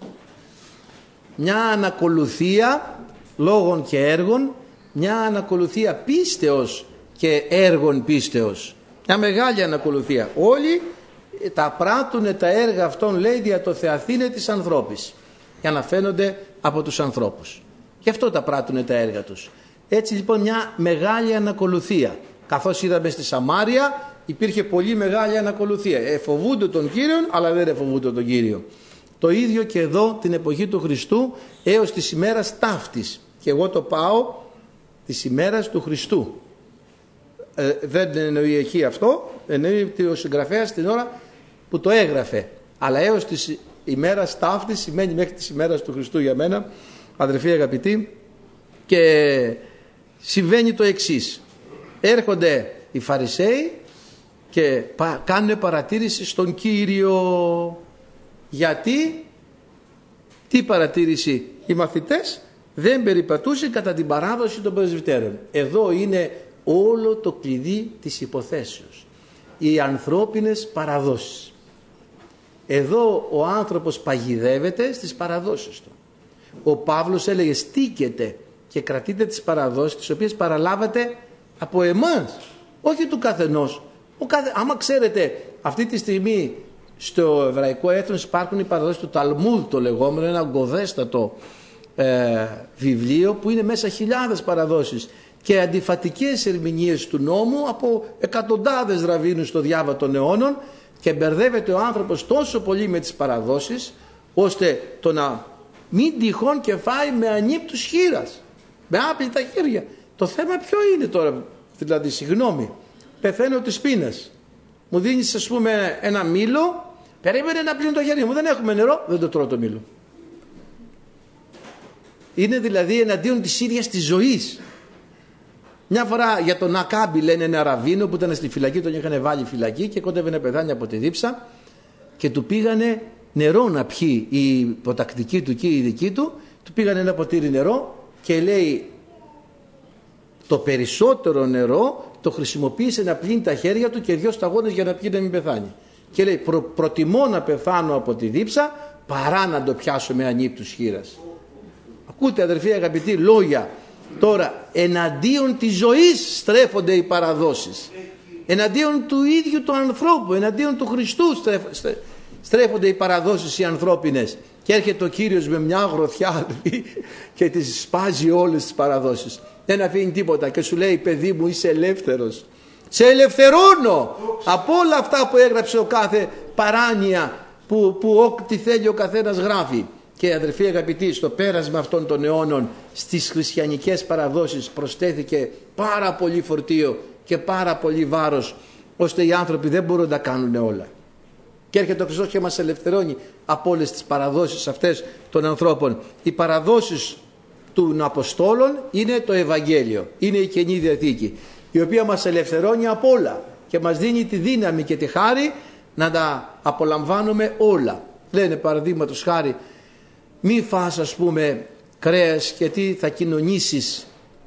Μια ανακολουθία λόγων και έργων, μια ανακολουθία πίστεως και έργων πίστεως. Μια μεγάλη ανακολουθία. Όλοι τα πράττουν τα έργα αυτών, λέει, δια το θεαθήνε της ανθρώπης, για να φαίνονται από τους ανθρώπους. Γι' αυτό τα πράττουν τα έργα τους. Έτσι λοιπόν μια μεγάλη ανακολουθία. Καθώς είδαμε στη Σαμάρια υπήρχε πολύ μεγάλη ανακολουθία. Εφοβούνται τον Κύριον, αλλά δεν εφοβούνται τον Κύριο. Το ίδιο και εδώ την εποχή του Χριστού έως της ημέρας ταύτης. Και εγώ το πάω της ημέρας του Χριστού. Ε, δεν εννοεί εκεί αυτό, εννοεί ο συγγραφέας την ώρα που το έγραφε. Αλλά έως της ημέρας ταύτης σημαίνει μέχρι της ημέρας του Χριστού για μένα, αδερφοί αγαπητοί. Και συμβαίνει το εξής: έρχονται οι Φαρισαίοι και κάνουν παρατήρηση στον Κύριο. Γιατί, τι παρατήρηση? Οι μαθητές δεν περιπατούσαν κατά την παράδοση των πρεσβυτέρων. Εδώ είναι όλο το κλειδί της υποθέσεως. Οι ανθρώπινες παραδόσεις. Εδώ ο άνθρωπος παγιδεύεται στις παραδόσεις του. Ο Παύλος έλεγε στήκετε και κρατείτε τις παραδόσεις τις οποίες παραλάβατε από εμάς, όχι του καθενός. Ο καθε... Άμα ξέρετε αυτή τη στιγμή στο εβραϊκό έθνος υπάρχουν οι παραδόσεις του Ταλμούδ, το λεγόμενο, ένα γκωδέστατο ε, βιβλίο που είναι μέσα χιλιάδες παραδόσεις και αντιφατικές ερμηνείες του νόμου από εκατοντάδες ραβίνους στο διάβα των αιώνων, και μπερδεύεται ο άνθρωπος τόσο πολύ με τις παραδόσεις ώστε το να μην τυχόν και φάει με ανύπτους χείρας, με άπλυτα χέρια. Το θέμα ποιο είναι τώρα? Δηλαδή, συγγνώμη, πεθαίνω της πείνας, μου δίνεις ας πούμε ένα μήλο, περίμενε να πλύνω το χέρι μου, δεν έχουμε νερό, δεν το τρώω το μήλο. Είναι δηλαδή εναντίον της ίδιας της ζωής. Μια φορά για τον Ακάμπη, λένε, ένα ραβίνο που ήταν στη φυλακή, τον είχαν βάλει φυλακή και κόντευε να πεθάνει από τη δίψα και του πήγανε νερό να πιει η υποτακτική του και η δική του, του πήγανε ένα ποτήρι νερό και λέει το περισσότερο νερό το χρησιμοποίησε να πλύνει τα χέρια του και δυο σταγόνες για να πιει να μην πεθάνει. Και λέει προ, προτιμώ να πεθάνω από τη δίψα παρά να το πιάσω με ανύπτους χείρας. Ακούτε αδερφοί αγαπητοί λόγια. Τώρα εναντίον της ζωής στρέφονται οι παραδόσεις, εναντίον του ίδιου του ανθρώπου, εναντίον του Χριστού στρέφονται οι παραδόσεις οι ανθρώπινες, και έρχεται ο Κύριος με μια γροθιά και τις σπάζει όλες τις παραδόσεις, δεν αφήνει τίποτα και σου λέει παιδί μου είσαι ελεύθερος, σε ελευθερώνω από όλα αυτά που έγραψε ο κάθε παράνοια που, που ό,τι θέλει ο καθένας γράφει. Και αδερφοί αγαπητοί, στο πέρασμα αυτών των αιώνων στις χριστιανικές παραδόσεις προσθέθηκε πάρα πολύ φορτίο και πάρα πολύ βάρος, ώστε οι άνθρωποι δεν μπορούν να τα κάνουν όλα. Και έρχεται ο Χριστός και μας ελευθερώνει από όλες τις παραδόσεις αυτές των ανθρώπων. Οι παραδόσεις των Αποστόλων είναι το Ευαγγέλιο, είναι η Καινή Διαθήκη, η οποία μας ελευθερώνει από όλα και μας δίνει τη δύναμη και τη χάρη να τα απολαμβάνουμε όλα. Λένε παραδείγματος χάρη, μη φας ας πούμε κρέας γιατί θα κοινωνήσεις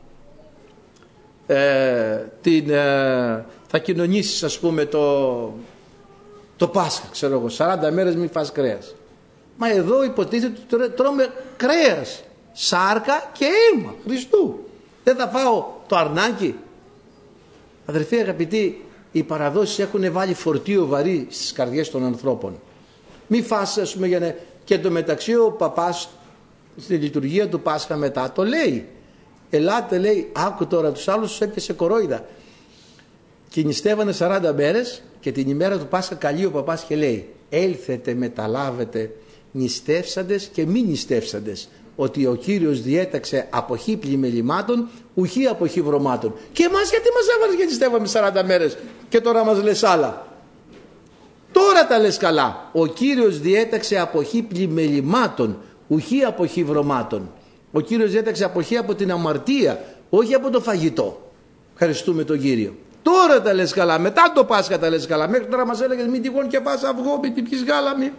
ε, την, ε, θα κοινωνήσεις ας πούμε το, το Πάσχα, ξέρω εγώ, σαράντα μέρες μη φας κρέας. Μα εδώ υποτίθεται ότι τρώμε κρέας, σάρκα και αίμα Χριστού. Δεν θα φάω το αρνάκι? Αδερφοί αγαπητοί, οι παραδόσεις έχουν βάλει φορτίο βαρύ στις καρδιές των ανθρώπων. Μη φας ας πούμε για να... Και το μεταξύ ο παπάς στη λειτουργία του Πάσχα μετά το λέει. Ελάτε λέει, άκου τώρα, τους άλλους τους έπιασε κορόιδα. Και νηστεύανε σαράντα μέρες και την ημέρα του Πάσχα καλεί ο παπάς και λέει έλθετε μεταλάβετε νηστεύσαντες και μη νηστεύσαντες, ότι ο Κύριος διέταξε αποχή πλημελημάτων ουχή αποχή βρωμάτων. Και εμάς γιατί μας έβαλες και νηστεύαμε σαράντα μέρες και τώρα μας λες άλλα? Τώρα τα λες καλά. Ο Κύριος διέταξε αποχή πλημελημάτων ουχή αποχή βρωμάτων. Ο Κύριος διέταξε αποχή από την αμαρτία, όχι από το φαγητό. Ευχαριστούμε τον Κύριο. Τώρα τα λες καλά, μετά το Πάσχα τα λες καλά. Μέχρι τώρα μας έλεγες μην τυχόν και πας αυγό, μην την πιεις γάλα, μην...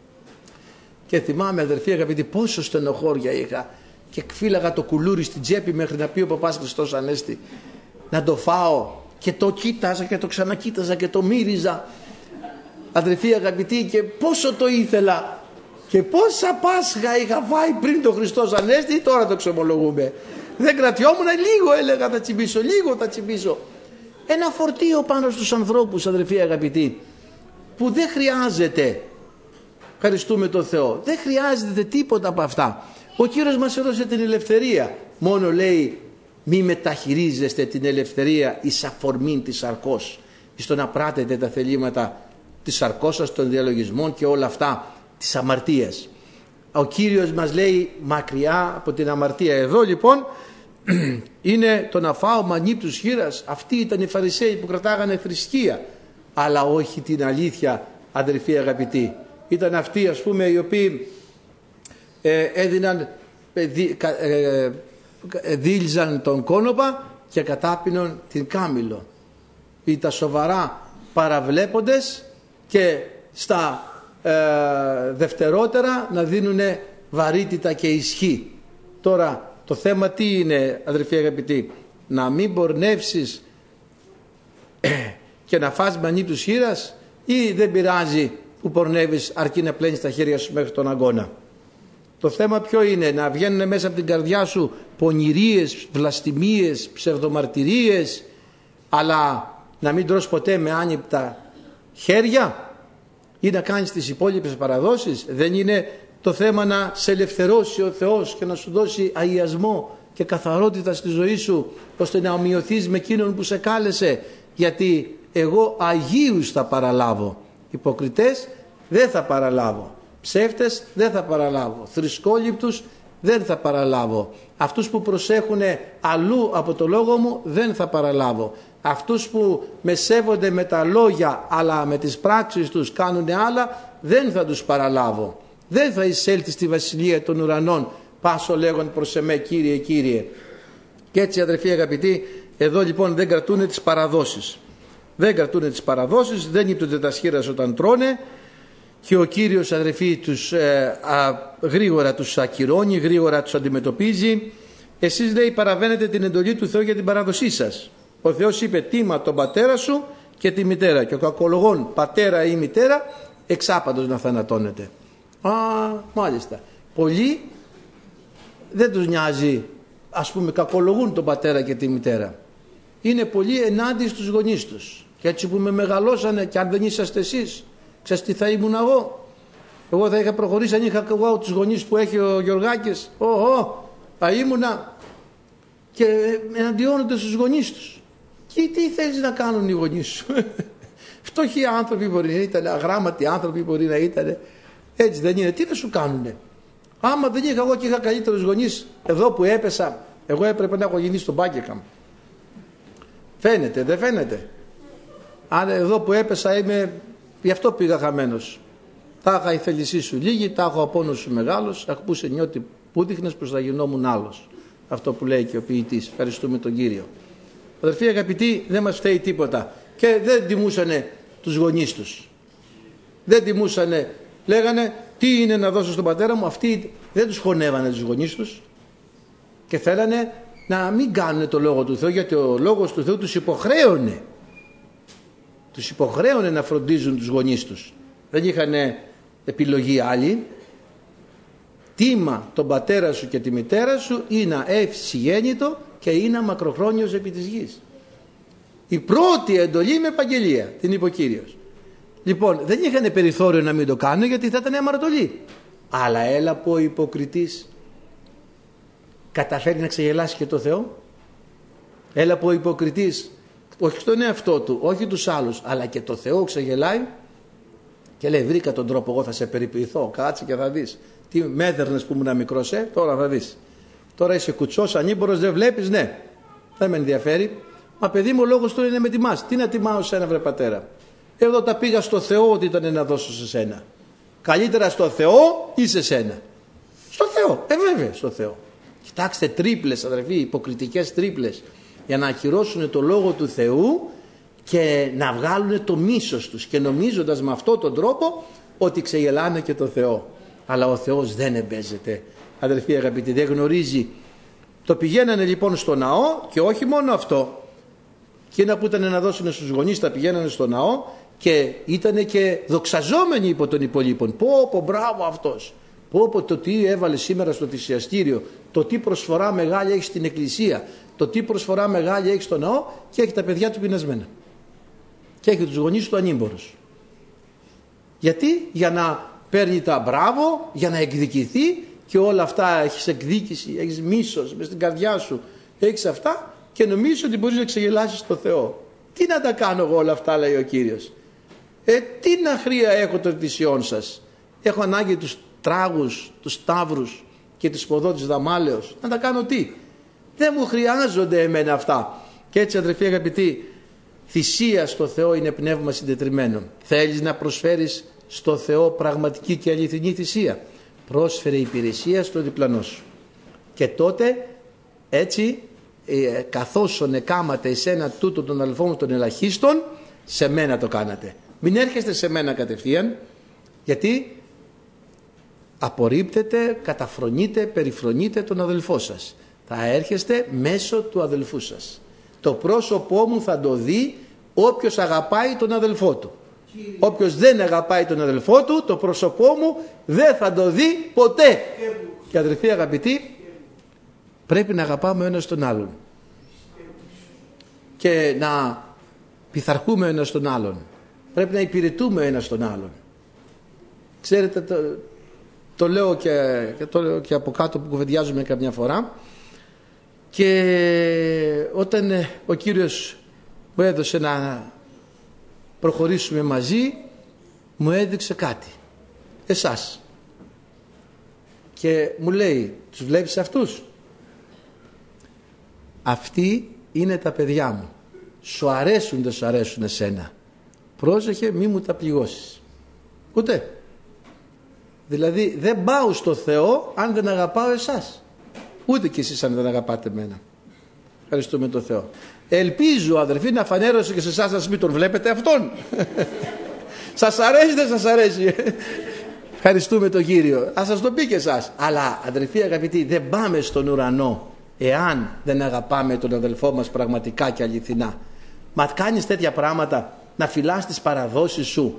Και θυμάμαι αδερφοί αγαπητοί πόσο στενοχώρια είχα και φύλαγα το κουλούρι στην τσέπη μέχρι να πει ο παπάς Χριστός Ανέστη να το φάω, και το κοίταζα και το ξανακοίταζα και το μύριζα αδερφοί αγαπητοί, και πόσο το ήθελα και πόσα Πάσχα είχα φάει πριν το Χριστός Ανέστη. Τώρα το ξεμολογούμε, δεν κρατιόμουν, λίγο έλεγα θα τσιμπήσω, λίγο θα τσιμπήσω. Ένα φορτίο πάνω στους ανθρώπους αδερφοί αγαπητοί που δεν χρειάζεται, ευχαριστούμε τον Θεό, δεν χρειάζεται τίποτα από αυτά. Ο Κύριος μας έδωσε την ελευθερία, μόνο λέει μη μεταχειρίζεστε την ελευθερία εις αφορμήν της σαρκός, εις το να πράτετε τα θελήματα της σαρκός σας, των διαλογισμών και όλα αυτά της αμαρτίας. Ο Κύριος μας λέει μακριά από την αμαρτία. Εδώ λοιπόν είναι το να φάω μανύπτους χείρας. Αυτοί ήταν οι Φαρισαίοι που κρατάγανε θρησκεία, αλλά όχι την αλήθεια αδερφοί αγαπητοί. Ήταν αυτοί ας πούμε οι οποίοι ε, έδιναν ε, δι, ε, δίλιζαν τον κόνοπα και κατάπινον την κάμηλο. ή τα σοβαρά παραβλέποντες και στα ε, δευτερότερα να δίνουν βαρύτητα και ισχύ. Τώρα το θέμα τι είναι, αδερφοί αγαπητοί? Να μην πορνεύσεις και να φας μανί του χήρας, ή δεν πειράζει που πορνεύεις αρκεί να πλένεις τα χέρια σου μέχρι τον αγώνα? Το θέμα ποιο είναι? Να βγαίνουν μέσα από την καρδιά σου πονηρίες, βλαστημίες, ψευδομαρτυρίες, αλλά να μην τρως ποτέ με άνυπτα χέρια, ή να κάνεις τις υπόλοιπες παραδόσεις? Δεν είναι το θέμα να σε ελευθερώσει ο Θεός και να σου δώσει αγιασμό και καθαρότητα στη ζωή σου, ώστε να ομοιωθείς με εκείνον που σε κάλεσε? Γιατί εγώ αγίους θα παραλάβω, υποκριτές δεν θα παραλάβω, ψεύτες δεν θα παραλάβω, θρησκόληπτους δεν θα παραλάβω, αυτούς που προσέχουν αλλού από το λόγο μου δεν θα παραλάβω, αυτούς που με σέβονται με τα λόγια αλλά με τις πράξεις τους κάνουν άλλα δεν θα τους παραλάβω. Δεν θα εισέλθει στη βασιλεία των ουρανών πάσο λέγον προς εμέ Κύριε, Κύριε. Και έτσι αδερφοί αγαπητοί, εδώ λοιπόν δεν κρατούν τις παραδόσεις. Δεν κρατούν τις παραδόσεις, δεν ύπτονται τα σχήρας όταν τρώνε, και ο Κύριος αδερφοί τους ε, α, γρήγορα τους ακυρώνει, γρήγορα τους αντιμετωπίζει. Εσείς λέει παραβαίνετε την εντολή του Θεού για την παράδοσή σας. Ο Θεός είπε τίμα τον πατέρα σου και τη μητέρα, και ο κακολογών πατέρα ή μητέρα εξάπαντος να θανατώνεται. Α, μάλιστα. Πολλοί δεν τους νοιάζει, ας πούμε, κακολογούν τον πατέρα και τη μητέρα. Είναι πολλοί ενάντια στους γονείς τους. Και έτσι που με μεγαλώσανε, και αν δεν είσαστε εσείς, ξέρεις τι θα ήμουν εγώ? Εγώ θα είχα προχωρήσει αν είχα εγώ τους γονείς που έχει ο Γιωργάκης. Ω, ω, θα ήμουνα. Και εναντιώνονται στους γονείς τους. Και τι θέλεις να κάνουν οι γονείς σου? Φτωχοί άνθρωποι μπορεί να ήταν, αγράμματοι άνθρωποι μπορεί να ήταν. Έτσι δεν είναι? Τι να σου κάνουνε? Άμα δεν είχα εγώ και είχα καλύτερους γονείς, εδώ που έπεσα, εγώ έπρεπε να έχω γεννήσει στον Buckingham. Φαίνεται, δεν φαίνεται? Αν εδώ που έπεσα είμαι, γι' αυτό πήγα χαμένος. Τα είχα η θέλησή σου λίγη, τα έχω απόνος σου μεγάλος, ακούσε νιώτη που δείχνες πως θα γινόμουν άλλος. Αυτό που λέει και ο ποιητής. Ευχαριστούμε τον Κύριο. Αδερφοί αγαπητοί, δεν μας φταίει τίποτα. Και δεν τιμούσανε τους γονείς τους. Δεν τιμούσανε. Λέγανε τι είναι να δώσω στον πατέρα μου. Αυτοί δεν τους χωνεύανε τους γονείς τους. Και θέλανε να μην κάνουν το λόγο του Θεού, γιατί ο λόγος του Θεού τους υποχρέωνε. Τους υποχρέωνε να φροντίζουν τους γονείς τους. Δεν είχαν επιλογή άλλη. Τίμα τον πατέρα σου και τη μητέρα σου, ή να εύση γέννητο και ή να μακροχρόνιος επί της γης. Η πρώτη εντολή με επαγγελία, την είπε ο Κύριος. Λοιπόν, δεν είχαν περιθώριο να μην το κάνουν, γιατί θα ήταν αμαρτωλοί. Αλλά έλα που ο υποκριτής καταφέρει να ξεγελάσει και το Θεό. Έλα που ο υποκριτής, όχι στον εαυτό του, όχι τους άλλους, αλλά και το Θεό ξεγελάει και λέει βρήκα τον τρόπο, εγώ θα σε περιποιηθώ, κάτσε και θα δεις. Τι μέδερνες που ήμουν μικρός, ε, τώρα θα δεις. Τώρα είσαι κουτσός, ανήμπορος, δεν βλέπεις, ναι. Δεν με ενδιαφέρει. Μα παιδί μου, ο λόγος του είναι με τιμάς. Τι να τιμάω σένα, βρε πατέρα? Εδώ τα πήγα στο Θεό ότι ήταν να δώσω σε σένα. Καλύτερα στο Θεό ή σε σένα? Στο Θεό, ε βέβαια στο Θεό. Κοιτάξτε τρίπλες αδερφοί, υποκριτικές τρίπλες, για να ακυρώσουν το λόγο του Θεού και να βγάλουν το μίσος τους, και νομίζοντας με αυτόν τον τρόπο ότι ξεγελάνε και το Θεό. Αλλά ο Θεός δεν εμπέζεται, αδερφοί αγαπητοί, δεν γνωρίζει. Το πηγαίνανε λοιπόν στο ναό, και όχι μόνο αυτό. Εκείνα που ήταν να δώσουν στους γονείς τα πηγαίνανε στο ναό και ήταν και δοξαζόμενοι υπό των υπολείπων. Πω πω μπράβο αυτός. Πω πω το τι έβαλε σήμερα στο θυσιαστήριο. Το τι προσφορά μεγάλη έχει στην εκκλησία. Το τι προσφορά μεγάλη έχει στο ναό, και έχει τα παιδιά του πεινασμένα. Και έχει τους γονείς του ανήμπορους. Γιατί? Για να παίρνει τα μπράβο, για να εκδικηθεί, και όλα αυτά έχεις εκδίκηση, έχεις μίσος μες στην καρδιά σου, έχεις αυτά και νομίζεις ότι μπορείς να ξεγελάσεις το Θεό. Τι να τα κάνω εγώ όλα αυτά, λέει ο Κύριος? Ε, τι να χρία έχω των θυσιών σας? Έχω ανάγκη τους τράγους, τους σταύρους και τη σποδό της δαμάλεως. Να τα κάνω τι? Δεν μου χρειάζονται εμένα αυτά. Και έτσι αδερφοί αγαπητοί, θυσία στο Θεό είναι πνεύμα συντετριμμένο. Θέλεις να προσφέρεις στο Θεό πραγματική και αληθινή θυσία? Πρόσφερε υπηρεσία στο διπλανό σου. Και τότε έτσι ε, καθώς εκάματε εσένα τούτο τον αδελφό μου των ελαχίστων, σε μένα το κάνατε. Μην έρχεστε σε μένα κατευθείαν, γιατί απορρίπτετε, καταφρονείτε, περιφρονείτε τον αδελφό σας. Θα έρχεστε μέσω του αδελφού σας. Το πρόσωπό μου θα το δει όποιος αγαπάει τον αδελφό του. Όποιος δεν αγαπάει τον αδελφό του, το πρόσωπό μου δεν θα το δει ποτέ. Και αδελφοί αγαπητοί, πρέπει να αγαπάμε ο ένας τον άλλον και να πειθαρχούμε ο ένας τον άλλον. Πρέπει να υπηρετούμε ο ένας τον άλλον. Ξέρετε, το, το, λέω και, το λέω και από κάτω που κουβεντιάζουμε καμιά φορά, και όταν ο Κύριος μου έδωσε να προχωρήσουμε μαζί, μου έδειξε κάτι, εσάς, και μου λέει, τους βλέπεις αυτούς? Αυτοί είναι τα παιδιά μου, σου αρέσουν, δεν σου αρέσουν εσένα, πρόσεχε μη μου τα πληγώσεις. Ούτε δηλαδή δεν πάω στο Θεό αν δεν αγαπάω εσάς, ούτε κι εσείς αν δεν αγαπάτε εμένα. Ευχαριστούμε τον Θεό. Ελπίζω, αδερφοί, να φανέρωσε και σε εσάς, να μην τον βλέπετε αυτόν. Σας αρέσει, δεν σας αρέσει? Ευχαριστούμε τον Κύριο. Ας σας το πει και εσάς. Αλλά, αδερφοί αγαπητοί, δεν πάμε στον ουρανό εάν δεν αγαπάμε τον αδελφό μας πραγματικά και αληθινά. Μα κάνεις τέτοια πράγματα, να φυλάς τις παραδόσεις σου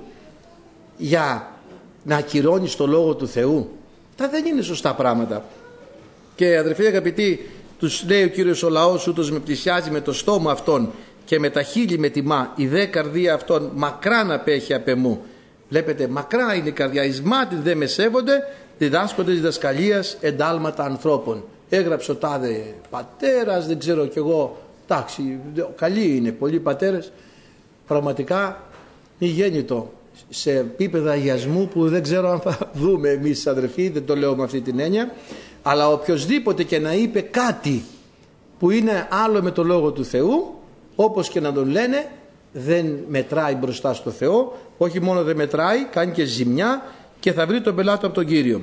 για να ακυρώνεις το Λόγο του Θεού? Τα δεν είναι σωστά πράγματα. Και αδερφοί αγαπητοί, τους λέει ο Κύριος, ο λαός ούτως με πλησιάζει με το στόμα αυτόν και με τα χείλη με τιμά, η δε καρδία αυτών μακράν απέχει απ' εμού. Βλέπετε, μακρά είναι η καρδιά, εις μάτιν δεν με σέβονται, διδάσκονται της διδασκαλίας εντάλματα ανθρώπων. Έγραψε ο τάδε πατέρας, δεν ξέρω κι εγώ, εντάξει, καλοί είναι πολλοί πατέρες, πραγματικά μη γέννητο σε επίπεδα αγιασμού που δεν ξέρω αν θα δούμε εμείς, αδερφοί, δεν το λέω με αυτή την έννοια, αλλά οποιοσδήποτε και να είπε κάτι που είναι άλλο με το Λόγο του Θεού, όπως και να τον λένε, δεν μετράει μπροστά στο Θεό. Όχι μόνο δεν μετράει, κάνει και ζημιά και θα βρει τον πελάτο από τον Κύριο.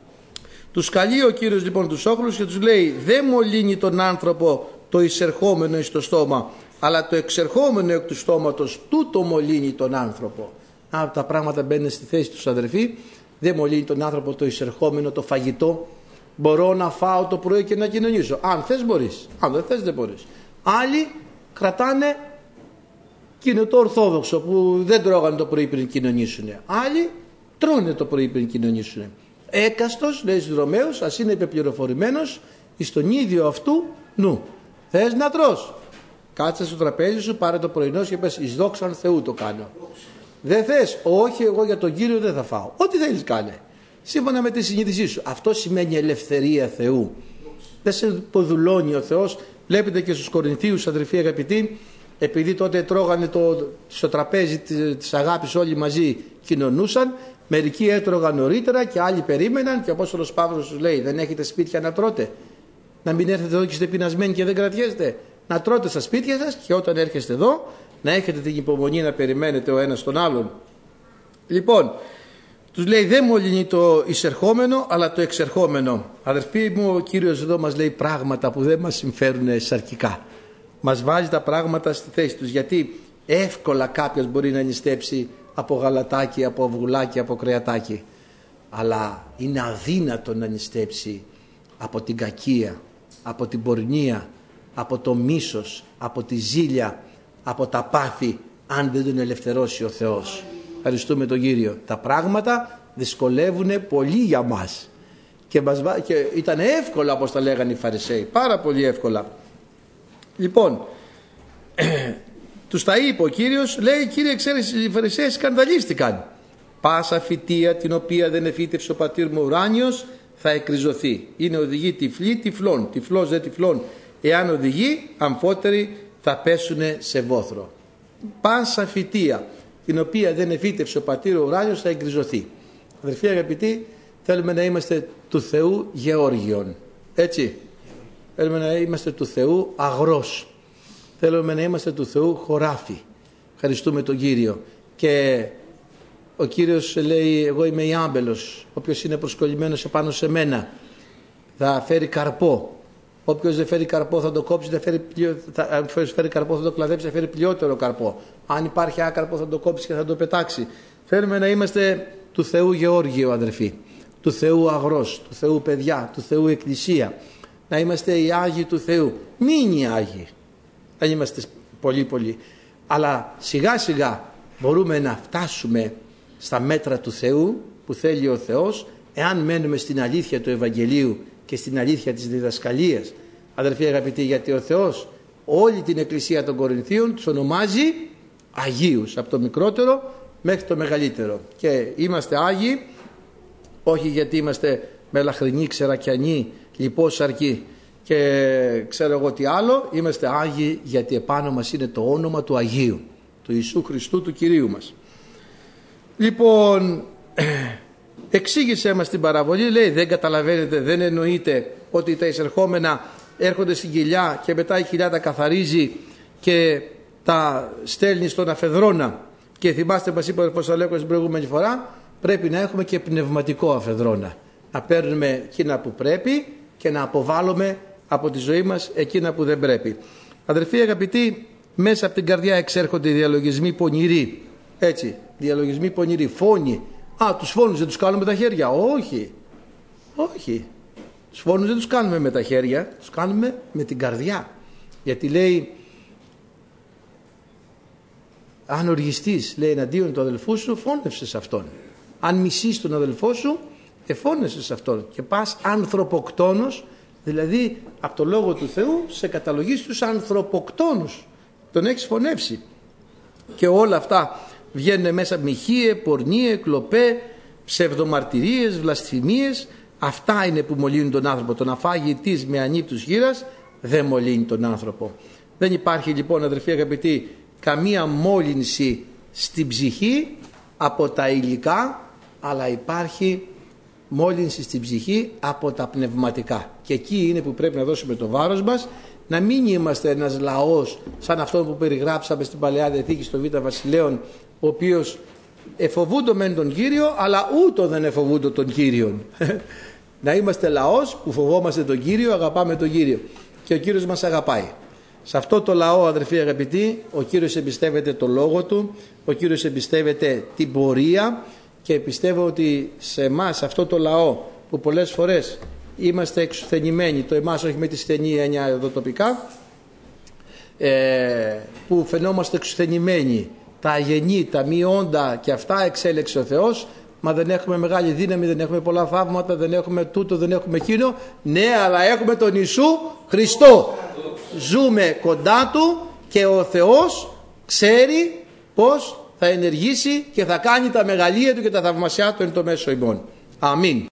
Τους καλεί ο Κύριος λοιπόν τους όχλους και τους λέει, δεν μολύνει τον άνθρωπο το εισερχόμενο εις το στόμα, αλλά το εξερχόμενο εκ του στόματος τούτο μολύνει τον άνθρωπο. Α, τα πράγματα μπαίνουν στη θέση τους, αδερφοί. Δεν μολύνει τον άνθρωπο το εισερχόμενο, το φαγητό. Μπορώ να φάω το πρωί και να κοινωνήσω. Αν θες μπορείς, αν δεν θες δεν μπορείς. Άλλοι κρατάνε κοινοτό ορθόδοξο που δεν τρώγανε το πρωί πριν κοινωνήσουν. Άλλοι τρώνε το πρωί πριν κοινωνήσουν. Έκαστος, λέει στους Ρωμαίους, ας είναι υπεπληροφορημένος εις τον ίδιο αυτού νου. Θες να τρως, κάτσε στο τραπέζι σου, πάρε το πρωινό και πες εις δόξαν Θεού το κάνω. Δεν θες, όχι, εγώ για τον Κύριο δεν θα φάω. Ό,τι θέλεις κάνε, σύμφωνα με τη συνείδησή σου. Αυτό σημαίνει ελευθερία Θεού. Δεν σε ποδουλώνει ο Θεός. Βλέπετε και στους Κορινθίους, αδερφοί αγαπητοί, επειδή τότε τρώγανε το, στο τραπέζι της αγάπης όλοι μαζί κοινωνούσαν, μερικοί έτρωγαν νωρίτερα και άλλοι περίμεναν, και ο Απόστολος Παύλος τους λέει, δεν έχετε σπίτια να τρώτε? Να μην έρθετε εδώ και είστε πεινασμένοι και δεν κρατιέστε? Να τρώτε στα σπίτια σας και όταν έρχεστε εδώ να έχετε την υπομονή να περιμένετε ο ένας τον άλλον. Λοιπόν, τους λέει δεν μολυνεί το εισερχόμενο αλλά το εξερχόμενο. Αδερφοί μου, ο Κύριος εδώ μας λέει πράγματα που δεν μας συμφέρουν σαρκικά. Μας βάζει τα πράγματα στη θέση τους, γιατί εύκολα κάποιος μπορεί να νηστέψει από γαλατάκι, από αυγουλάκι, από κρεατάκι, αλλά είναι αδύνατο να νηστέψει από την κακία, από την πορνεία, από το μίσος, από τη ζήλια, από τα πάθη, αν δεν τον ελευθερώσει ο Θεός. Ευχαριστούμε τον Κύριο. Τα πράγματα δυσκολεύουν πολύ για μας και, μας, και ήταν εύκολα, όπως τα λέγανε οι Φαρισαίοι, πάρα πολύ εύκολα. Λοιπόν, τους τα είπε ο Κύριος, λέει, Κύριε, ξέρεις, οι Φαρισαίοι σκανδαλίστηκαν. Πάσα φυτεία την οποία δεν εφύτευσε ο πατήρ μου ουράνιος θα εκριζωθεί. Είναι οδηγεί τυφλή τυφλών, τυφλός δε τυφλών. Εάν οδηγεί, αμφότεροι θα πέσουνε σε βόθρο. Πάσα φυτεία την οποία δεν εφύτευσε ο πατήρ ο ουράνιος θα εκριζωθεί. Αδερφοί αγαπητοί, θέλουμε να είμαστε του Θεού Γεώργιον. Έτσι. Θέλουμε να είμαστε του Θεού αγρός. Θέλουμε να είμαστε του Θεού χωράφι. Ευχαριστούμε τον Κύριο. Και ο Κύριος λέει, εγώ είμαι η άμπελος. Όποιος είναι προσκολλημένος επάνω σε μένα θα φέρει καρπό. Όποιος δεν φέρει καρπό θα το κόψει, θα φέρει, θα, αν φέρει καρπό θα το κλαδέψει, θα φέρει πλειότερο καρπό. Αν υπάρχει άκαρπο θα το κόψει και θα το πετάξει. Θέλουμε να είμαστε του Θεού Γεώργιο, αδερφοί, του Θεού αγρός, του Θεού παιδιά, του Θεού εκκλησία. Να είμαστε οι Άγιοι του Θεού. Μην οι Άγιοι. Δεν είμαστε πολύ πολύ. Αλλά σιγά σιγά μπορούμε να φτάσουμε στα μέτρα του Θεού που θέλει ο Θεός, εάν μένουμε στην αλήθεια του Ευαγγελίου και στην αλήθεια της διδασκαλίας. Αδερφοί αγαπητοί, γιατί ο Θεός όλη την εκκλησία των Κορινθίων τους ονομάζει Αγίους, από το μικρότερο μέχρι το μεγαλύτερο. Και είμαστε Άγιοι όχι γιατί είμαστε μελαχρινοί, ξερακιανοί, λιπόσαρκοι και ξέρω εγώ τι άλλο. Είμαστε Άγιοι γιατί επάνω μας είναι το όνομα του Αγίου, του Ιησού Χριστού, του Κυρίου μας. Λοιπόν, εξήγησε μας την παραβολή, λέει, δεν καταλαβαίνετε, δεν εννοείται ότι τα εισερχόμενα έρχονται στην κοιλιά και μετά η κοιλιά τα καθαρίζει και τα στέλνει στον αφεδρόνα. Και θυμάστε, μας είπε ο Απόστολος την προηγούμενη φορά, πρέπει να έχουμε και πνευματικό αφεδρόνα. Να παίρνουμε εκείνα που πρέπει και να αποβάλλουμε από τη ζωή μας εκείνα που δεν πρέπει. Αδερφοί αγαπητοί, μέσα από την καρδιά εξέρχονται οι διαλογισμοί πονηροί. Έτσι, διαλογισμοί πονηροί, φόνοι. Α, τους φόνους δεν τους κάνουμε με τα χέρια. Όχι, όχι. Τους φόνους δεν τους κάνουμε με τα χέρια, τους κάνουμε με την καρδιά. Γιατί λέει, αν οργιστείς, λέει, εναντίον του αδελφού σου, φώνευσες αυτόν. Αν μισείς τον αδελφό σου, εφώνεσες αυτόν. Και πας ανθρωποκτόνος, δηλαδή από το Λόγο του Θεού σε καταλογείς τους ανθρωποκτόνους. Τον έχεις φωνεύσει. Και όλα αυτά βγαίνουν μέσα μοιχείε, πορνείε, κλοπέ, ψευδομαρτυρίες, βλασφημίες. Αυτά είναι που μολύνουν τον άνθρωπο. Το να φάγει της με ανύπτους γύρας δεν μολύνει τον άνθρωπο. Δεν υπάρχει λοιπόν, αδερφοί αγαπητοί, καμία μόλυνση στην ψυχή από τα υλικά, αλλά υπάρχει μόλυνση στην ψυχή από τα πνευματικά. Και εκεί είναι που πρέπει να δώσουμε το βάρος μας, να μην είμαστε ένας λαός σαν αυτό που περιγράψαμε στην Παλαιά Διαθήκη στο Β' Βασιλέων, ο οποίος εφοβούντο μεν τον Κύριο, αλλά ούτω δεν εφοβούντο τον Κύριον. Να είμαστε λαός που φοβόμαστε τον Κύριο, αγαπάμε τον Κύριο και ο Κύριος μας αγαπάει. Σε αυτό το λαό, αδερφοί αγαπητοί, ο Κύριος εμπιστεύεται το Λόγο Του, ο Κύριος εμπιστεύεται την πορεία και πιστεύω ότι σε εμάς, αυτό το λαό που πολλές φορές είμαστε εξουθενημένοι, το εμάς όχι με τη στενή έννοια εδώ τοπικά, ε, που φαινόμαστε εξουθενημένοι, τα αγενή, τα μη όντα και αυτά εξέλεξε ο Θεός, μα δεν έχουμε μεγάλη δύναμη, δεν έχουμε πολλά θαύματα, δεν έχουμε τούτο, δεν έχουμε εκείνο. Ναι, αλλά έχουμε τον Ιησού Χριστό. Ζούμε κοντά Του και ο Θεός ξέρει πώς θα ενεργήσει και θα κάνει τα μεγαλεία Του και τα θαυμασιά Του εν το μέσο ημών. Αμήν.